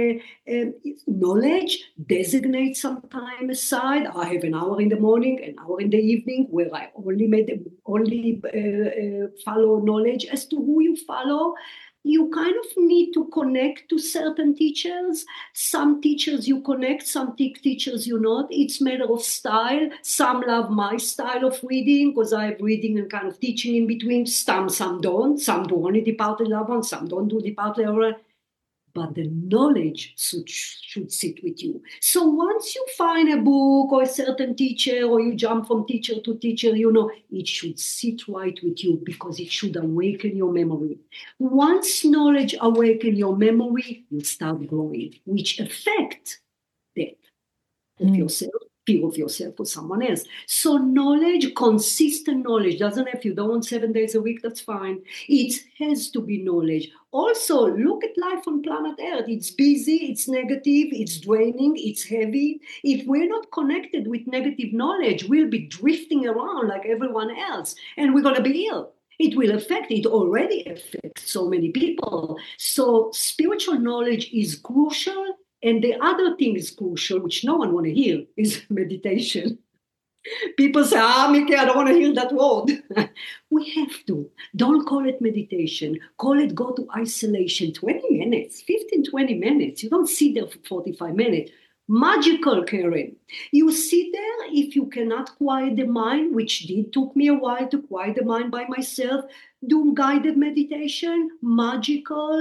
knowledge, designate some time aside. I have an hour in the morning, an hour in the evening, where I only follow knowledge. As to who you follow, you kind of need to connect to certain teachers. Some teachers you connect, some teachers you not. It's matter of style. Some love my style of reading because I have reading and kind of teaching in between. Some don't. Some do only departed loved ones. Some don't do departed loved ones. But the knowledge should sit with you. So once you find a book or a certain teacher, or you jump from teacher to teacher, it should sit right with you because it should awaken your memory. Once knowledge awaken your memory, you start growing, which affect that of yourself, fear of yourself or someone else. So knowledge, consistent knowledge, doesn't have, you don't want 7 days a week, that's fine. It has to be knowledge. Also, look at life on planet Earth. It's busy, it's negative, it's draining, it's heavy. If we're not connected with negative knowledge, we'll be drifting around like everyone else, and we're going to be ill. It will affect, it already affects so many people. So spiritual knowledge is crucial. And the other thing is crucial, which no one want to hear, is meditation. People say, Miki, I don't want to hear that word. We have to. Don't call it meditation. Call it go to isolation. 20 minutes, 15, 20 minutes. You don't sit there for 45 minutes. Magical, Karen. You sit there if you cannot quiet the mind, which took me a while to quiet the mind by myself. Do guided meditation, magical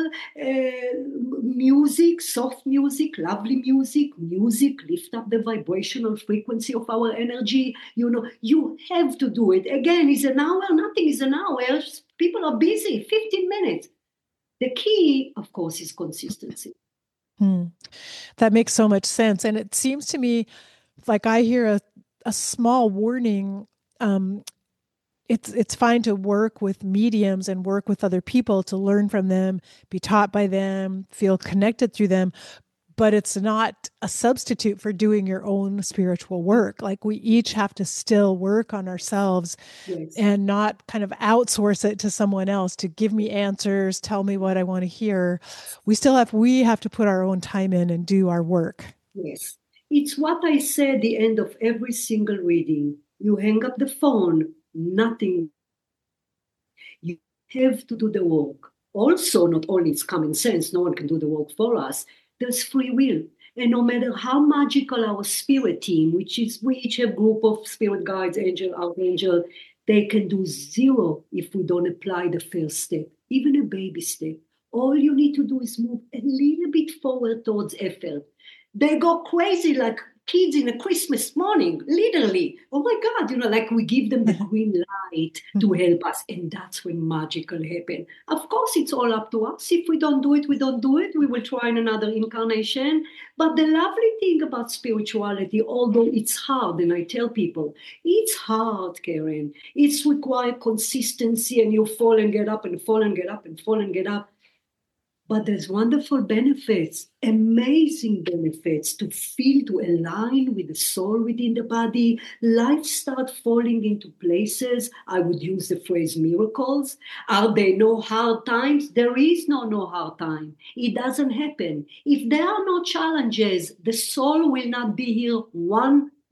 music, soft music, lovely music, lift up the vibrational frequency of our energy. You have to do it. Again, it's an hour, nothing is an hour. People are busy, 15 minutes. The key, of course, is consistency. That makes so much sense. And it seems to me like I hear a small warning. It's fine to work with mediums and work with other people to learn from them, be taught by them, feel connected through them. But it's not a substitute for doing your own spiritual work. Like we each have to still work on ourselves. Yes. And not kind of outsource it to someone else to give me answers, tell me what I want to hear. We have to put our own time in and do our work. Yes. It's what I say at the end of every single reading. You hang up the phone, nothing. You have to do the work. Also, not only it's common sense, no one can do the work for us. There's free will. And no matter how magical our spirit team, we each have a group of spirit guides, angel, archangel, they can do zero if we don't apply the first step, even a baby step. All you need to do is move a little bit forward towards effort. They go crazy like kids in a Christmas morning, literally. Oh my God, like we give them the green light to help us. And that's when magical happen. Of course, it's all up to us. If we don't do it, we don't do it. We will try in another incarnation. But the lovely thing about spirituality, although it's hard, and I tell people, it's hard, Karen. It's required consistency, and you fall and get up and fall and get up and fall and get up. But there's wonderful benefits, amazing benefits to feel, to align with the soul within the body. Life starts falling into places. I would use the phrase miracles. Are there no hard times? There is no hard time. It doesn't happen. If there are no challenges, the soul will not be here 1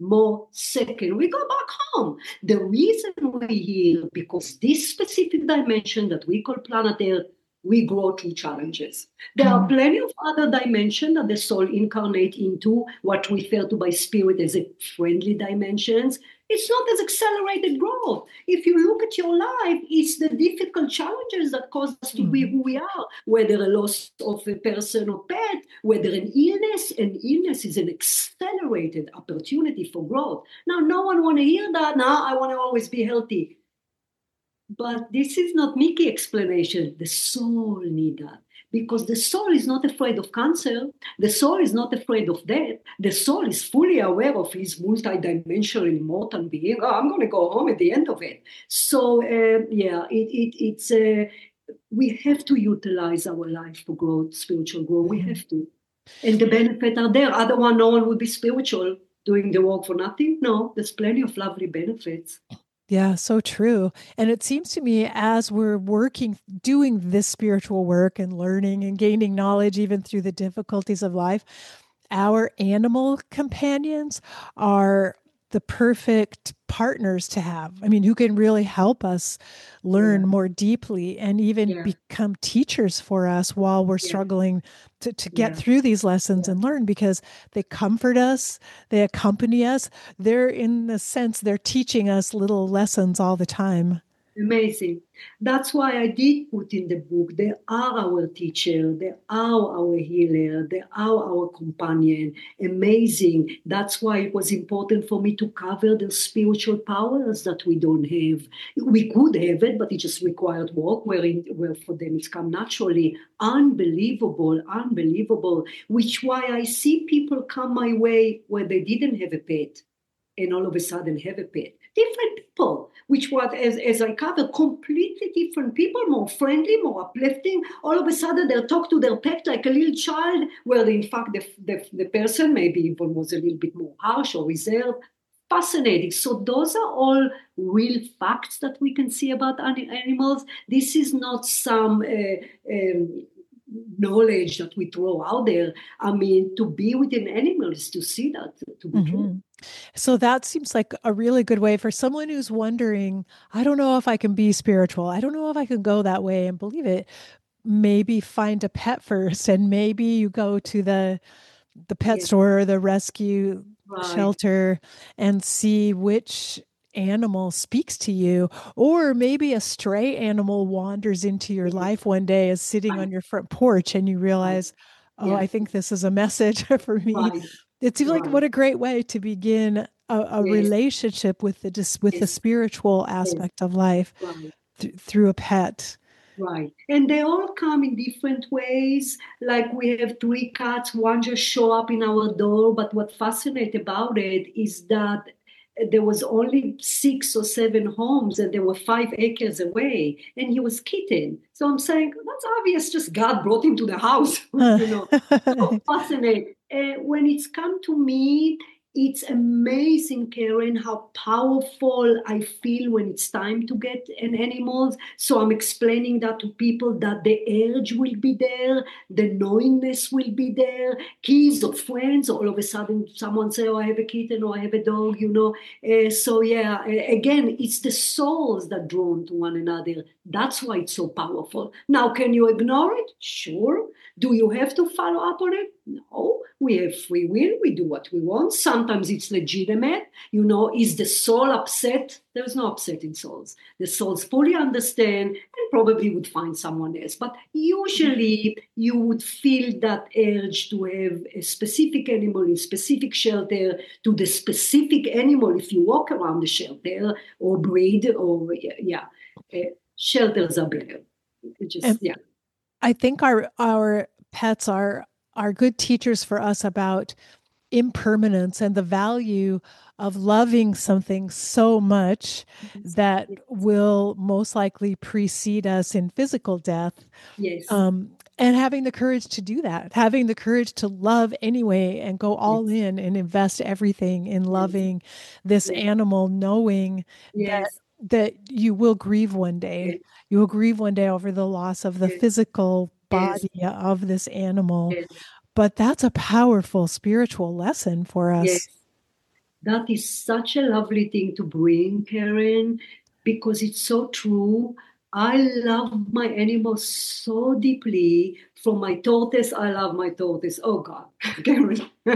more second. We go back home. The reason we're here, because this specific dimension that we call planet Earth, we grow through challenges. There are plenty of other dimensions that the soul incarnate into, what we refer to by spirit as a friendly dimensions. It's not as accelerated growth. If you look at your life, it's the difficult challenges that cause us to be who we are, whether a loss of a person or pet, whether an illness. An illness is an accelerated opportunity for growth. Now, no one want to hear that. Now, I want to always be healthy. But this is not Mickey explanation. The soul need that. Because the soul is not afraid of cancer. The soul is not afraid of death. The soul is fully aware of his multidimensional immortal being. Oh, I'm going to go home at the end of it. So, we have to utilize our life for growth, spiritual growth. We have to. And the benefits are there. Otherwise, no one would be spiritual doing the work for nothing. No, there's plenty of lovely benefits. Yeah, so true. And it seems to me as we're working, doing this spiritual work and learning and gaining knowledge, even through the difficulties of life, our animal companions are the perfect partners to have. I mean, who can really help us learn more deeply and even become teachers for us while we're struggling to get through these lessons and learn, because they comfort us, they accompany us. They're, in the sense, they're teaching us little lessons all the time. Amazing. That's why I did put in the book, they are our teacher, they are our healer, they are our companion. Amazing. That's why it was important for me to cover the spiritual powers that we don't have. We could have it, but it just required work, where for them it's come naturally. Unbelievable, unbelievable. Which why I see people come my way where they didn't have a pet, and all of a sudden have a pet. Different people, which was, as I covered, completely different people, more friendly, more uplifting. All of a sudden, they'll talk to their pet like a little child, where in fact the person maybe even was a little bit more harsh or reserved. Fascinating. So those are all real facts that we can see about animals. This is not some knowledge that we throw out there. I mean, to be with an animal is to see that, to be true. So that seems like a really good way for someone who's wondering, I don't know if I can be spiritual. I don't know if I can go that way and believe it. Maybe find a pet first, and maybe you go to the pet store or the rescue shelter and see which animal speaks to you. Or maybe a stray animal wanders into your life one day, is sitting on your front porch, and you realize, oh, I think this is a message for me. It seems like what a great way to begin a relationship with the spiritual aspect of life through a pet. Right. And they all come in different ways. Like we have 3 cats, one just show up in our door. But what fascinates about it is that there was only 6 or 7 homes, and there were 5 acres away, and he was kitten. So I'm saying, that's obvious, just God brought him to the house, So fascinating. When it's come to me, it's amazing, Karen, how powerful I feel when it's time to get an animal. So I'm explaining that to people, that the urge will be there, the knowingness will be there, kids or friends, all of a sudden someone say, oh, I have a kitten or I have a dog, again, it's the souls that drawn to one another. That's why it's so powerful. Now, can you ignore it? Sure. Do you have to follow up on it? No. We have free will. We do what we want. Sometimes it's legitimate. Is the soul upset? There's no upsetting souls. The souls fully understand and probably would find someone else. But usually you would feel that urge to have a specific animal in specific shelter, to the specific animal if you walk around the shelter, or breed, or shelters are better. I think our pets are good teachers for us about impermanence and the value of loving something so much that will most likely precede us in physical death. Yes. And having the courage to do that, having the courage to love anyway and go all in and invest everything in loving this animal, knowing that you will grieve one day. You will grieve one day over the loss of the physical body of this animal. But that's a powerful spiritual lesson for us. That is such a lovely thing to bring, Karen, because it's so true. I love my animals so deeply. From my tortoise, I love my tortoise. Oh God, Karen.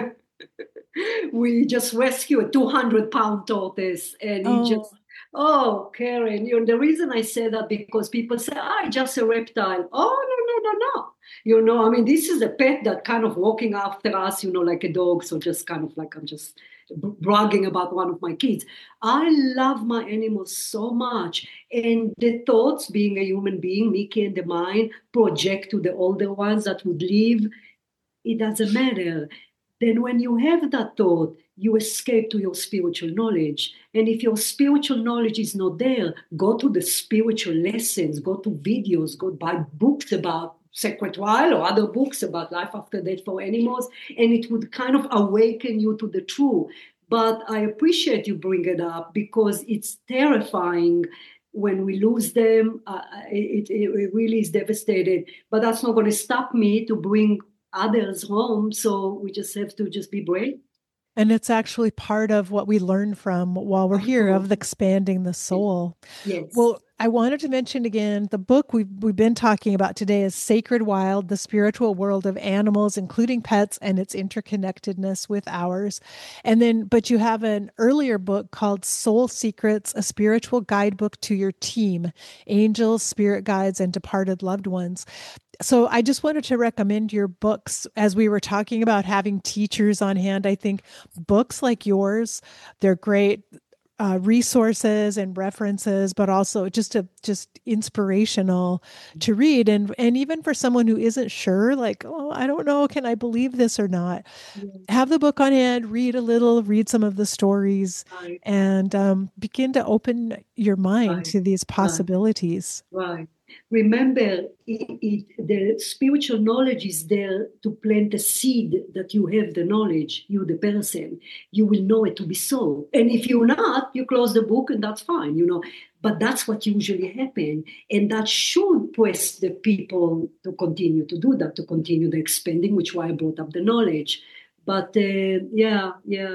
We just rescued a 200-pound tortoise, and he Oh, just, oh, Karen, the reason I say that because people say, ah, just a reptile. Oh, no, no, no, no. I mean, this is a pet that kind of walking after us, like a dog. So just kind of like I'm just bragging about one of my kids. I love my animals so much. And the thoughts, being a human being, Mickey and the mind, project to the older ones that would live. It doesn't matter. Then when you have that thought, you escape to your spiritual knowledge. And if your spiritual knowledge is not there, go to the spiritual lessons, go to videos, go buy books about Sacred Wild or other books about life after death for animals, and it would kind of awaken you to the truth. But I appreciate you bring it up because it's terrifying when we lose them. It really is devastated. But that's not going to stop me to bring others home. So we just have to just be brave. and it's actually part of what we learn from while we're Of here course. of expanding the soul. Yes. Well, I wanted to mention again the book we've been talking about today is Sacred Wild: The Spiritual World of Animals, including pets, and its interconnectedness with ours. And then, but you have an earlier book called Soul Secrets: A Spiritual Guidebook to Your Team, Angels, Spirit Guides, and Departed Loved Ones. So I just wanted to recommend your books as we were talking about having teachers on hand. I think books like yours, they're great resources and references, but also just inspirational to read. And even for someone who isn't sure, like, oh, I don't know, can I believe this or not? Have the book on hand, read a little, read some of the stories, Right, and begin to open your mind right, to these right, possibilities. right. Remember, the spiritual knowledge is there to plant a seed that you have the knowledge, you, the person, you will know it to be so. And if you're not, you close the book and that's fine. But that's what usually happens. And that should press the people to continue to do that, to continue the expanding, which why I brought up the knowledge. But yeah,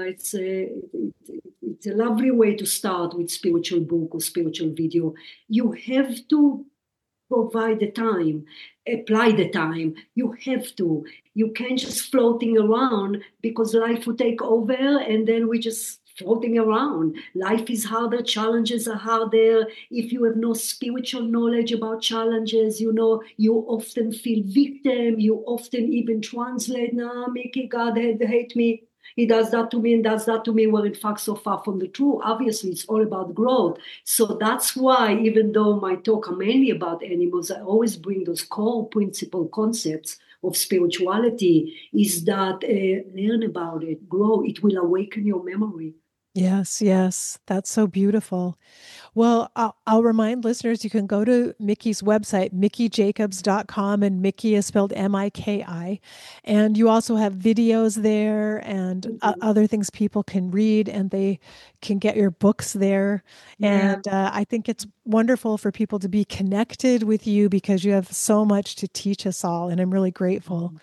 it's a lovely way to start with spiritual book or spiritual video. You have to provide the time, apply the time. You have to. You can't just floating around because life will take over and then we just floating around. Life is harder, challenges are harder. If you have no spiritual knowledge about challenges, you often feel victim. You often even translate, nah, Mickey, God hate me. He does that to me and does that to me. Well, in fact, so far from the truth. Obviously, it's all about growth. So that's why, even though my talk are mainly about animals, I always bring those core principle concepts of spirituality is that learn about it, grow. It will awaken your memory. Yes, yes, that's so beautiful. Well, I'll remind listeners you can go to Mickey's website, mickeijacobs.com, and Mickey is spelled Miki. And you also have videos there and Mhm. other things people can read, and they can get your books there. Yeah. And I think it's wonderful for people to be connected with you because you have so much to teach us all. And I'm really grateful.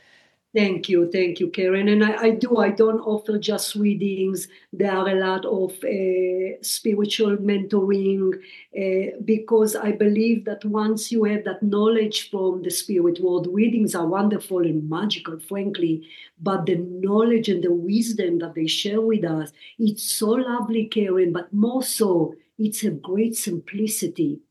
Thank you, Karen. And I don't offer just readings. There are a lot of spiritual mentoring because I believe that once you have that knowledge from the spirit world, readings are wonderful and magical, frankly. But the knowledge and the wisdom that they share with us, it's so lovely, Karen, but more so, it's a great simplicity.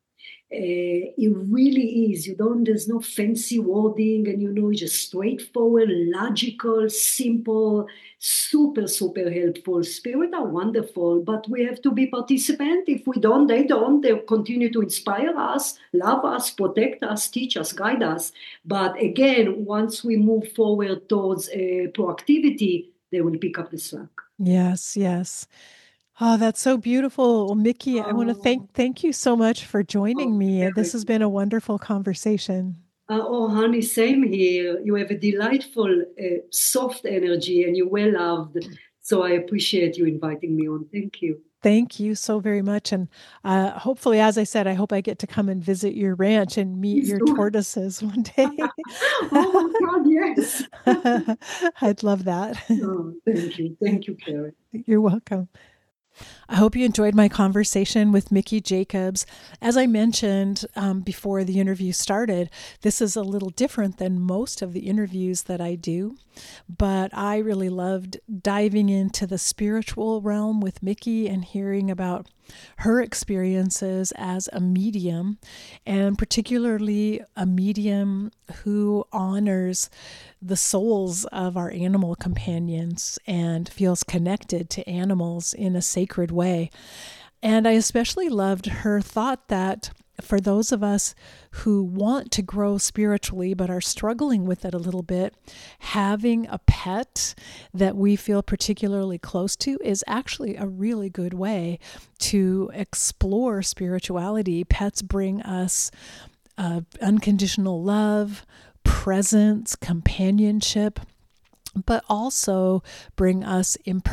It really is. There's no fancy wording, and it's just straightforward, logical, simple, super, super helpful. Spirit are wonderful, but we have to be participant. If we don't, they don't. They continue to inspire us, love us, protect us, teach us, guide us. But again, once we move forward towards proactivity, they will pick up the slack. Yes, yes. Oh, that's so beautiful. Well, Mickey, I want to Oh, thank you so much for joining oh, me. This has Karen. been a wonderful conversation. Oh, honey, same here. You have a delightful, soft energy and you're well loved. So I appreciate you inviting me on. Thank you. Thank you so very much. And hopefully, as I said, I hope I get to come and visit your ranch and meet Please your do. tortoises one day. Oh my God, yes. I'd love that. Oh, thank you. Thank you, Karen. You're welcome. I hope you enjoyed my conversation with Mickey Jacobs. As I mentioned before the interview started, this is a little different than most of the interviews that I do, but I really loved diving into the spiritual realm with Mickey and hearing about her experiences as a medium, and particularly a medium who honors the souls of our animal companions and feels connected to animals in a sacred way. And I especially loved her thought that for those of us who want to grow spiritually but are struggling with it a little bit, having a pet that we feel particularly close to is actually a really good way to explore spirituality. Pets bring us unconditional love, presence, companionship, but also bring impermanence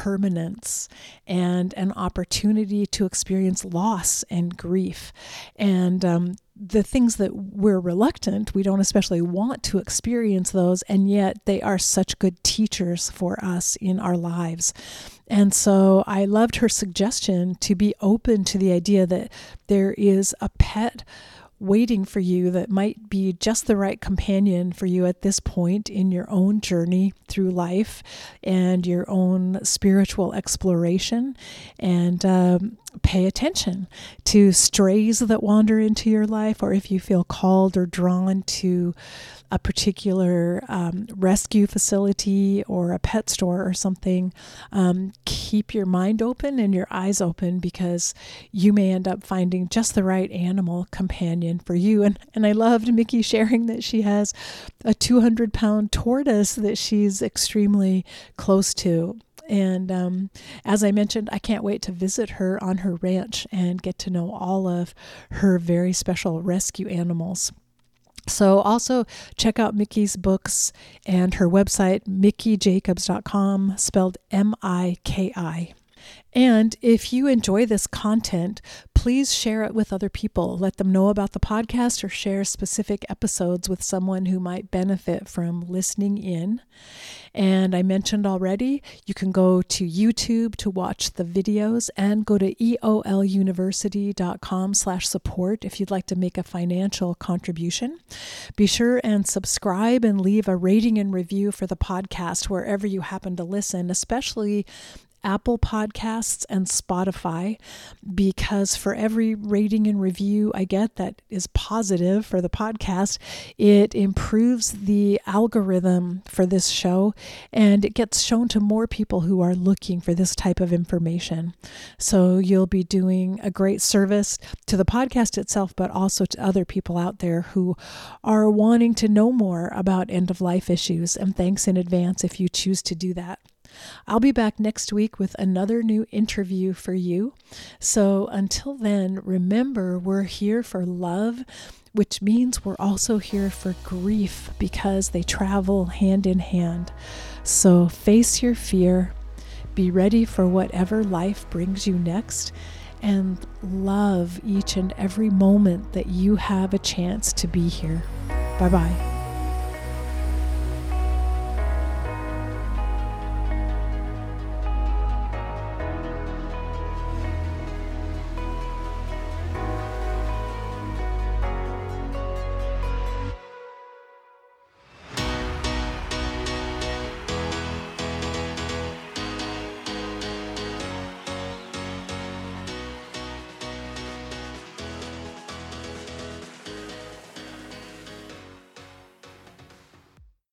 and an opportunity to experience loss and grief. And the things that we're reluctant, we don't especially want to experience those, and yet they are such good teachers for us in our lives. And so I loved her suggestion to be open to the idea that there is a pet waiting for you that might be just the right companion for you at this point in your own journey through life and your own spiritual exploration. And pay attention to strays that wander into your life, or if you feel called or drawn to a particular rescue facility or a pet store or something, keep your mind open and your eyes open, because you may end up finding just the right animal companion for you. And I loved Mickey sharing that she has a 200-pound tortoise that she's extremely close to. And as I mentioned, I can't wait to visit her on her ranch and get to know all of her very special rescue animals. So also check out Mickey's books and her website, mickeyjacobs.com, spelled M-I-K-I. And if you enjoy this content, please share it with other people. Let them know about the podcast or share specific episodes with someone who might benefit from listening in. And I mentioned already, you can go to YouTube to watch the videos and go to eoluniversity.com/support if you'd like to make a financial contribution. Be sure and subscribe and leave a rating and review for the podcast wherever you happen to listen, especially Apple Podcasts and Spotify, because for every rating and review I get that is positive for the podcast, it improves the algorithm for this show and it gets shown to more people who are looking for this type of information. So you'll be doing a great service to the podcast itself, but also to other people out there who are wanting to know more about end-of-life issues. And thanks in advance if you choose to do that. I'll be back next week with another new interview for you. So until then, remember, we're here for love, which means we're also here for grief, because they travel hand in hand. So face your fear, be ready for whatever life brings you next, and love each and every moment that you have a chance to be here. Bye-bye.